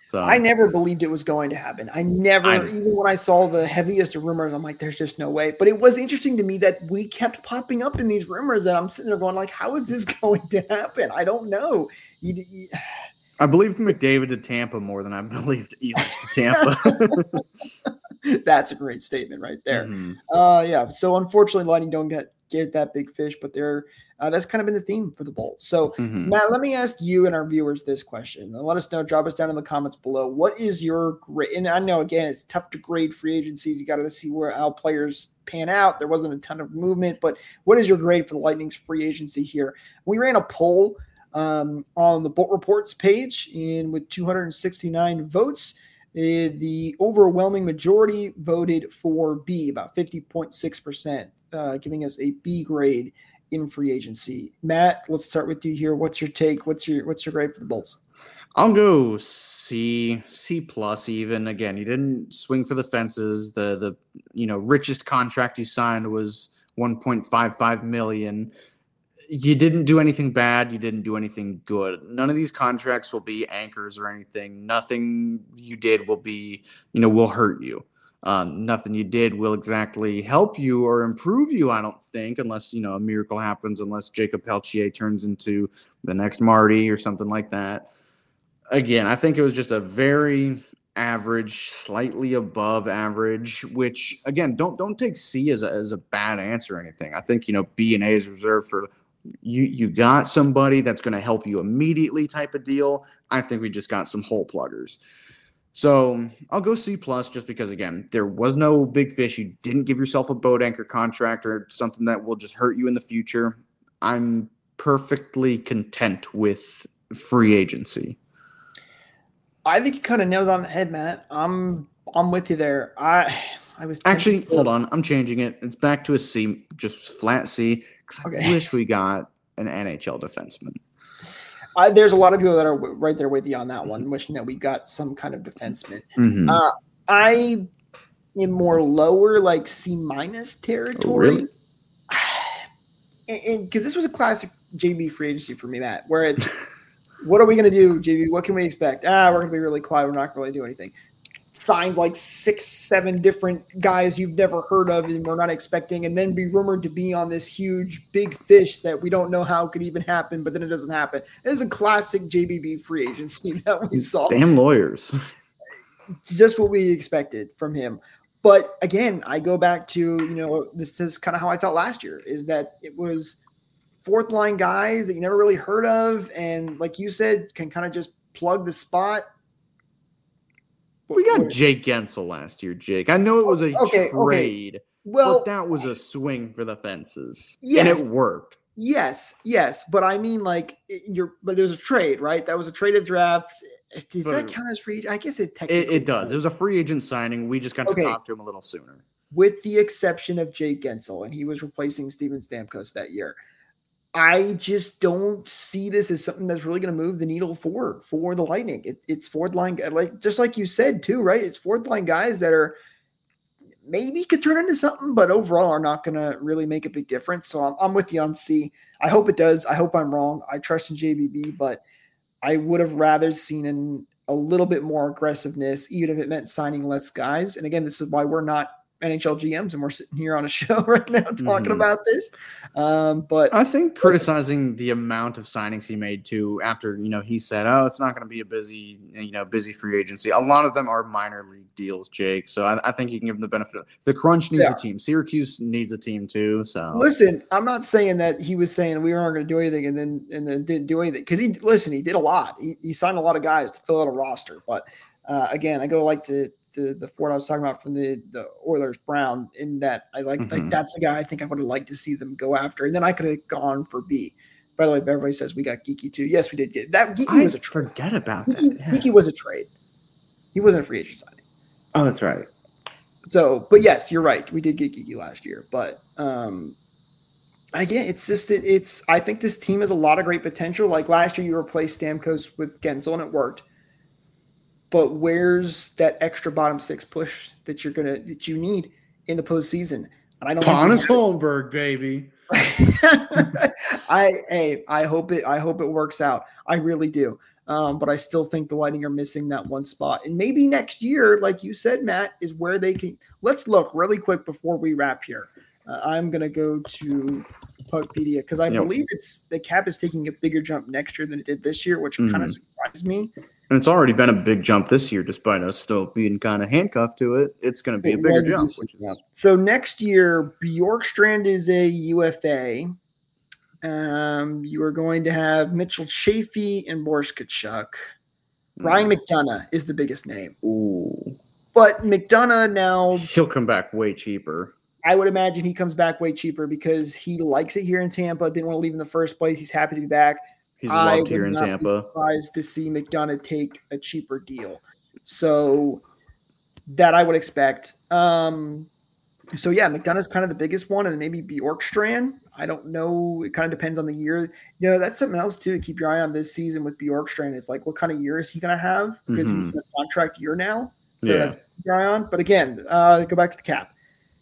So I never believed it was going to happen. I never, I, even when I saw the heaviest of rumors, I'm like, there's just no way. But it was interesting to me that we kept popping up in these rumors, and I'm sitting there going, like, how is this going to happen? I don't know. You, you, I believed McDavid to Tampa more than I believed Ehlers to Tampa. That's a great statement right there. Mm-hmm. Uh, yeah. So unfortunately, Lightning don't get get that big fish, but they're uh, that's kind of been the theme for the Bolts. So Mm-hmm. Matt, let me ask you and our viewers this question. And let us know. Drop us down in the comments below. What is your grade? And I know again it's tough to grade free agencies. You got to see where how players pan out. There wasn't a ton of movement, but what is your grade for the Lightning's free agency here? We ran a poll um, on the Bolt Reports page, and with two hundred sixty-nine votes. Uh, the overwhelming majority voted for B, about fifty point six percent, uh, giving us a B grade in free agency. Matt, let's start with you here. What's your take? What's your what's your grade for the Bolts? I'll go C, C plus even. Again, you didn't swing for the fences. The the you know richest contract you signed was one point five five million. You didn't do anything bad. You didn't do anything good. None of these contracts will be anchors or anything. Nothing you did will be, you know, will hurt you. Um, nothing you did will exactly help you or improve you, I don't think, unless, you know, a miracle happens, unless Jacob Peltier turns into the next Marty or something like that. Again, I think it was just a very average, slightly above average, which, again, don't don't take C as a, as a bad answer or anything. I think, you know, B and A is reserved for You you got somebody that's going to help you immediately type of deal. I think we just got some hole pluggers. So I'll go C plus just because, again, there was no big fish. You didn't give yourself a boat anchor contract or something that will just hurt you in the future. I'm perfectly content with free agency. I think you kind of nailed it on the head, Matt. I'm I'm with you there. I I was Actually, to- hold on. I'm changing it. It's back to a C, just flat C. I Okay. wish we got an N H L defenseman. I, there's a lot of people that are w- right there with you on that one, wishing that we got some kind of defenseman. Mm-hmm. Uh, I am more lower, like C minus territory. Oh, really? And because this was a classic J B free agency for me, Matt, where it's, what are we going to do, J B? What can we expect? Ah, we're going to be really quiet. We're not going to really do anything. Signs like six, seven different guys you've never heard of and we're not expecting, and then be rumored to be on this huge big fish that we don't know how could even happen, but then it doesn't happen. It is a classic J B B free agency that we saw. Damn lawyers. Just what we expected from him. But again, I go back to, you know, this is kind of how I felt last year, is that it was fourth line guys that you never really heard of. And like you said, can kind of just plug the spot. We got Jake Gensel last year, Jake. I know it was a Okay, trade, okay. Well, but that was a swing for the fences. Yes. And it worked. Yes, yes. But I mean, like, you're, but it was a trade, right? That was a traded draft. Does But that count as free? I guess it technically It, it does. It was a free agent signing. We just got to Okay. talk to him a little sooner. With the exception of Jake Gensel, and he was replacing Steven Stamkos that year. I just don't see this as something that's really going to move the needle forward for the Lightning. It, it's fourth line, like just like you said too, right? It's fourth line guys that are maybe could turn into something, but overall are not going to really make a big difference. So I'm, I'm with you on C. I hope it does. I hope I'm wrong. I trust in J B B, but I would have rather seen an, a little bit more aggressiveness, even if it meant signing less guys. And again, this is why we're not N H L G Ms and we're sitting here on a show right now talking Mhm. about this. Um, but I think criticizing the amount of signings he made too after, you know, he said, oh, it's not going to be a busy, you know, busy free agency. A lot of them are minor league deals, Jake. So I, I think you can give them the benefit of the Crunch needs Yeah. a team. Syracuse needs a team too. So listen, I'm not saying that he was saying we weren't going to do anything and then and then didn't do anything, because he listen, he did a lot. He, he signed a lot of guys to fill out a roster. But uh, again, I go like to to the Ford I was talking about from the the Oilers Brown, in that I like like Mhm. that's the guy I think I would have liked to see them go after, and then I could have gone for B. By the way, Beverly says we got Geeky too. Yes, we did get that. Geeky I was a trade. forget about that. Geeky, Yeah. Geeky was a trade. He wasn't a free agent signing. Oh, that's right. So, but yes, you're right. We did get Geeky last year, but um, again, it's just that it's. I think this team has a lot of great potential. Like last year, you replaced Stamkos with Gensel, and it worked. But where's that extra bottom six push that you're gonna that you need in the postseason? And I don't. think we Ponus have it. Holmberg, baby. I hey, I hope it I hope it works out. I really do. Um, but I still think the Lightning are missing that one spot. And maybe next year, like you said, Matt, is where they can. Let's look really quick before we wrap here. Uh, I'm going to go to Puckpedia because I yep. believe it's the cap is taking a bigger jump next year than it did this year, which mm. kind of surprised me. And it's already been a big jump this year, despite us still being kind of handcuffed to it. It's going to be it a bigger jump. Which is... So next year, Bjorkstrand is a U F A. Um, you are going to have Mitchell Chaffee and Boris Tkachuk. Mm. Ryan McDonough is the biggest name. Ooh. But McDonough now... He'll come back way cheaper. I would imagine he comes back way cheaper because he likes it here in Tampa, didn't want to leave in the first place. He's happy to be back. He's loved here in Tampa. I would not be surprised to see McDonough take a cheaper deal. So that I would expect. Um, so, yeah, McDonough's kind of the biggest one, and maybe Bjorkstrand. I don't know. It kind of depends on the year. You know, that's something else, too, to keep your eye on this season with Bjorkstrand is, like, what kind of year is he going to have? Because mm-hmm. he's in a contract year now. So yeah. that's to keep your eye on. But, again, uh, go back to the cap.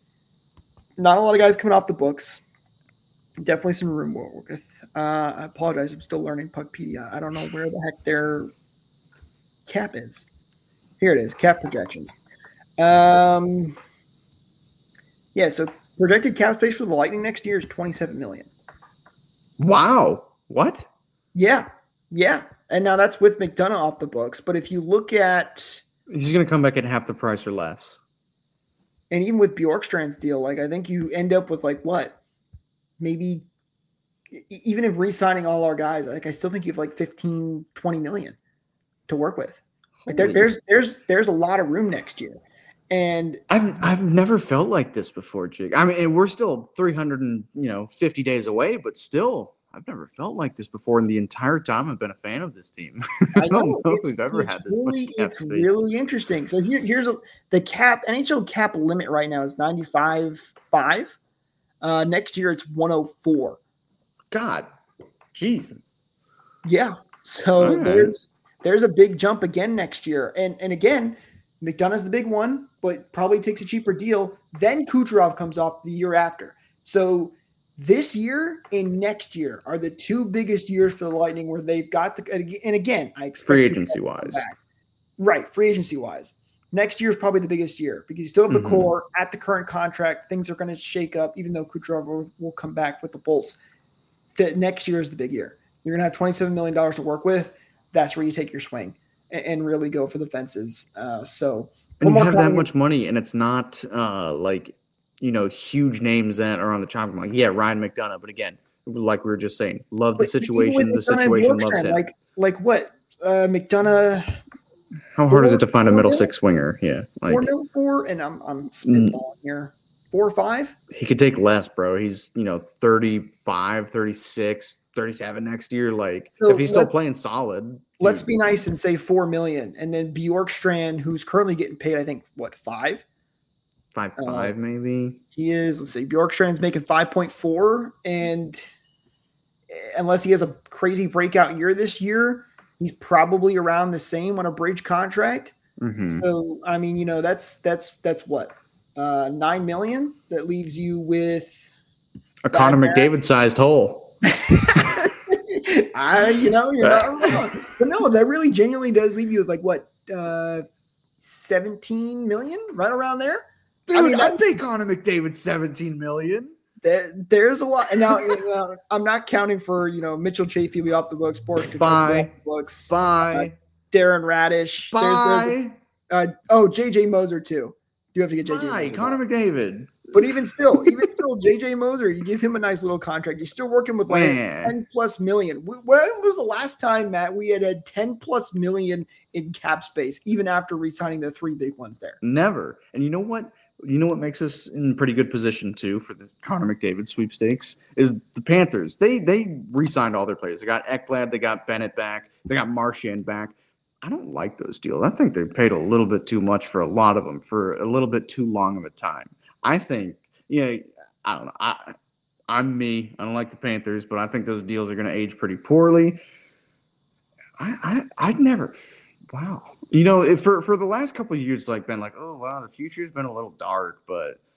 Not a lot of guys coming off the books. Definitely some room to work with. Uh, I apologize. I'm still learning Puckpedia. I don't know where the heck their cap is. Here it is, cap projections. Um, yeah, so projected cap space for the Lightning next year is twenty-seven million dollars. Wow. What? Yeah, yeah. And now that's with McDonough off the books. But if you look at – he's going to come back at half the price or less. And even with Bjorkstrand's deal, like I think you end up with like what? Maybe even if re-signing all our guys, like I still think you have like fifteen, twenty million to work with. Like there, there's there's there's a lot of room next year. And I've I've never felt like this before, Jake. I mean, we're still three hundred and you know fifty days away, but still I've never felt like this before in the entire time I've been a fan of this team. I, I don't know, know if we've ever had this really, much cap It's space. really interesting. So here, here's a, the cap N H L cap limit right now is ninety-five point five. Uh, next year it's one oh four. God, jeez. Yeah. So right. there's there's a big jump again next year, and and again, McDonough's the big one, but probably takes a cheaper deal. Then Kucherov comes off the year after. So this year and next year are the two biggest years for the Lightning where they've got the – and again, I expect – free agency-wise. Right, free agency-wise. Next year is probably the biggest year because you still have the mm-hmm. core at the current contract. Things are going to shake up even though Kucherov will, will come back with the Bolts. The next year is the big year. You're going to have twenty-seven million dollars to work with. That's where you take your swing and, and really go for the fences. Uh, so – And you have that much money and it's not uh, like – you know, huge names that are on the chopping block. Yeah, Ryan McDonough. But again, like we were just saying, love the situation. The situation loves him. Like, like what? Uh, McDonough. How hard four, is it to find a middle six swinger? Yeah. Like, four mil four, and I'm I'm spitballing mm, here. Four or five? He could take less, bro. He's, you know, thirty-five, thirty-six, thirty-seven next year. Like, so if he's still playing solid. Dude. Let's be nice and say four million. And then Bjorkstrand, who's currently getting paid, I think, what, five? Five five uh, maybe. He is. Let's see. Bjorkstrand's making five point four, and unless he has a crazy breakout year this year, he's probably around the same on a bridge contract. Mm-hmm. So I mean, you know, that's that's that's what uh, nine million. That leaves you with a Connor McDavid sized hole. I, you know, you're not wrong. But no, that really genuinely does leave you with like what uh, seventeen million, right around there. Dude, I mean, I'd pay Connor McDavid seventeen million. There, there's a lot. And now you know, I'm not counting for, you know, Mitchell Chaffee be off the books, Boris Tkachuk Bye. off the books. Bye. Uh, Darren Radish. Bye. There's, there's a, uh, oh, J J Moser too. You have to get J J Bye, Moser Connor back. McDavid. But even still, even still, J J Moser, you give him a nice little contract. You're still working with like Man. ten plus million. When was the last time, Matt, we had had ten plus million in cap space, even after re-signing the three big ones there? Never. And you know what? You know what makes us in pretty good position too for the Connor McDavid sweepstakes is the Panthers. They they re-signed all their players. They got Ekblad, they got Bennett back, they got Marchand back. I don't like those deals. I think they paid a little bit too much for a lot of them for a little bit too long of a time. I think, you know, I don't know. I, I'm me. I don't like the Panthers, but I think those deals are going to age pretty poorly. I, I I'd never. Wow. You know, if for, for the last couple of years, it's like been like, oh, wow, the future's been a little dark, but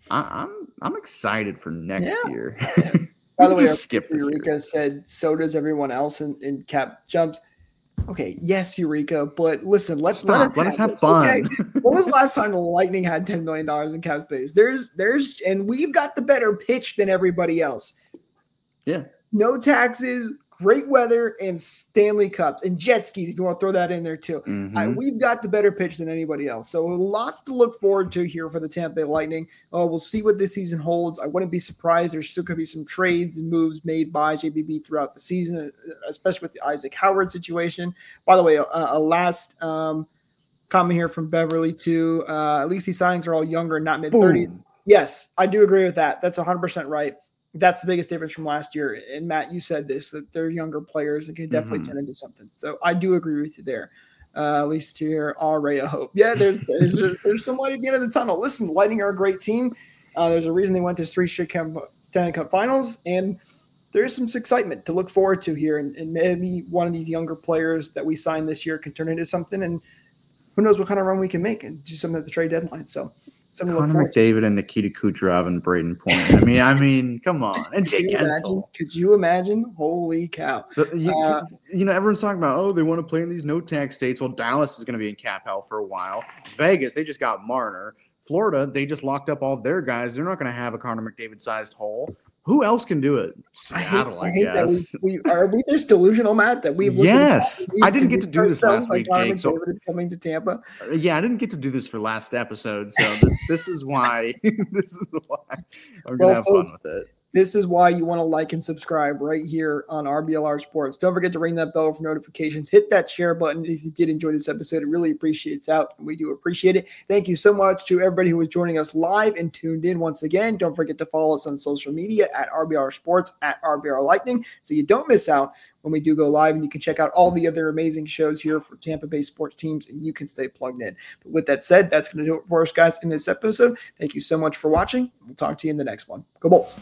I, I'm I'm excited for next Yeah. year. By the way, just skip this Eureka year. said so does everyone else in, in cap jumps. Okay, yes, Eureka, but listen, let's Stop. let us Let have, us have this, fun. okay? When was the last time the Lightning had ten million dollars in cap space? There's there's and we've got the better pitch than everybody else. Yeah. No taxes, great weather, and Stanley Cups and jet skis. If you want to throw that in there too, Mhm. I, we've got the better pitch than anybody else. So lots to look forward to here for the Tampa Bay Lightning. Uh, we'll see what this season holds. I wouldn't be surprised. There still could be some trades and moves made by J B B throughout the season, especially with the Isaac Howard situation. By the way, a, a last um, comment here from Beverly too. Uh, at least these signings are all younger, not mid thirties. Yes, I do agree with that. That's one hundred percent right. That's the biggest difference from last year. And Matt, you said this, that they're younger players and can definitely Mhm. turn into something. So I do agree with you there. Uh, at least here, all ray of hope. Yeah, there's there's, there's, there's some light at the end of the tunnel. Listen, Lightning are a great team. Uh, there's a reason they went to three straight Stanley Cup finals, and there's some excitement to look forward to here. And, and maybe one of these younger players that we signed this year can turn into something. And who knows what kind of run we can make and do something at the trade deadline. So something to look Connor forward to. McDavid and Nikita Kucherov and Braden Point. I mean, I mean, come on. And Could Jake you imagine? Ensel. Could you imagine? Holy cow. The- you, Uh, you know, everyone's talking about, oh, they want to play in these no-tax states. Well, Dallas is going to be in cap hell for a while. Vegas, they just got Marner. Florida, they just locked up all of their guys. They're not going to have a Connor McDavid-sized hole. Who else can do it? Seattle, I, I hate, I hate that guess. we, we are we this delusional, Matt, that we've looked at Yes. the- I didn't get to do this ourselves last like week, Connor Jake, so- McDavid is coming to Tampa. Yeah, I didn't get to do this for last episode, so this this is why this is why I'm gonna Well, have folks, fun with it. This is why you want to like and subscribe right here on R B L R Sports. Don't forget to ring that bell for notifications. Hit that share button if you did enjoy this episode. It really appreciates out, and we do appreciate it. Thank you so much to everybody who was joining us live and tuned in once again. Don't forget to follow us on social media at R B L R Sports, at R B L R Lightning, so you don't miss out when we do go live, and you can check out all the other amazing shows here for Tampa Bay sports teams, and you can stay plugged in. But with that said, that's going to do it for us, guys, in this episode. Thank you so much for watching. We'll talk to you in the next one. Go Bolts.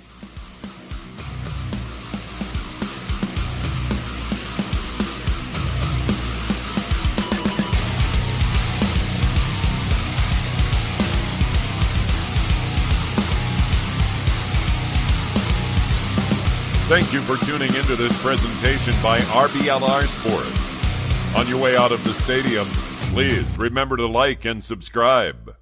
Thank you for tuning into this presentation by R B L R Sports. On your way out of the stadium, please remember to like and subscribe.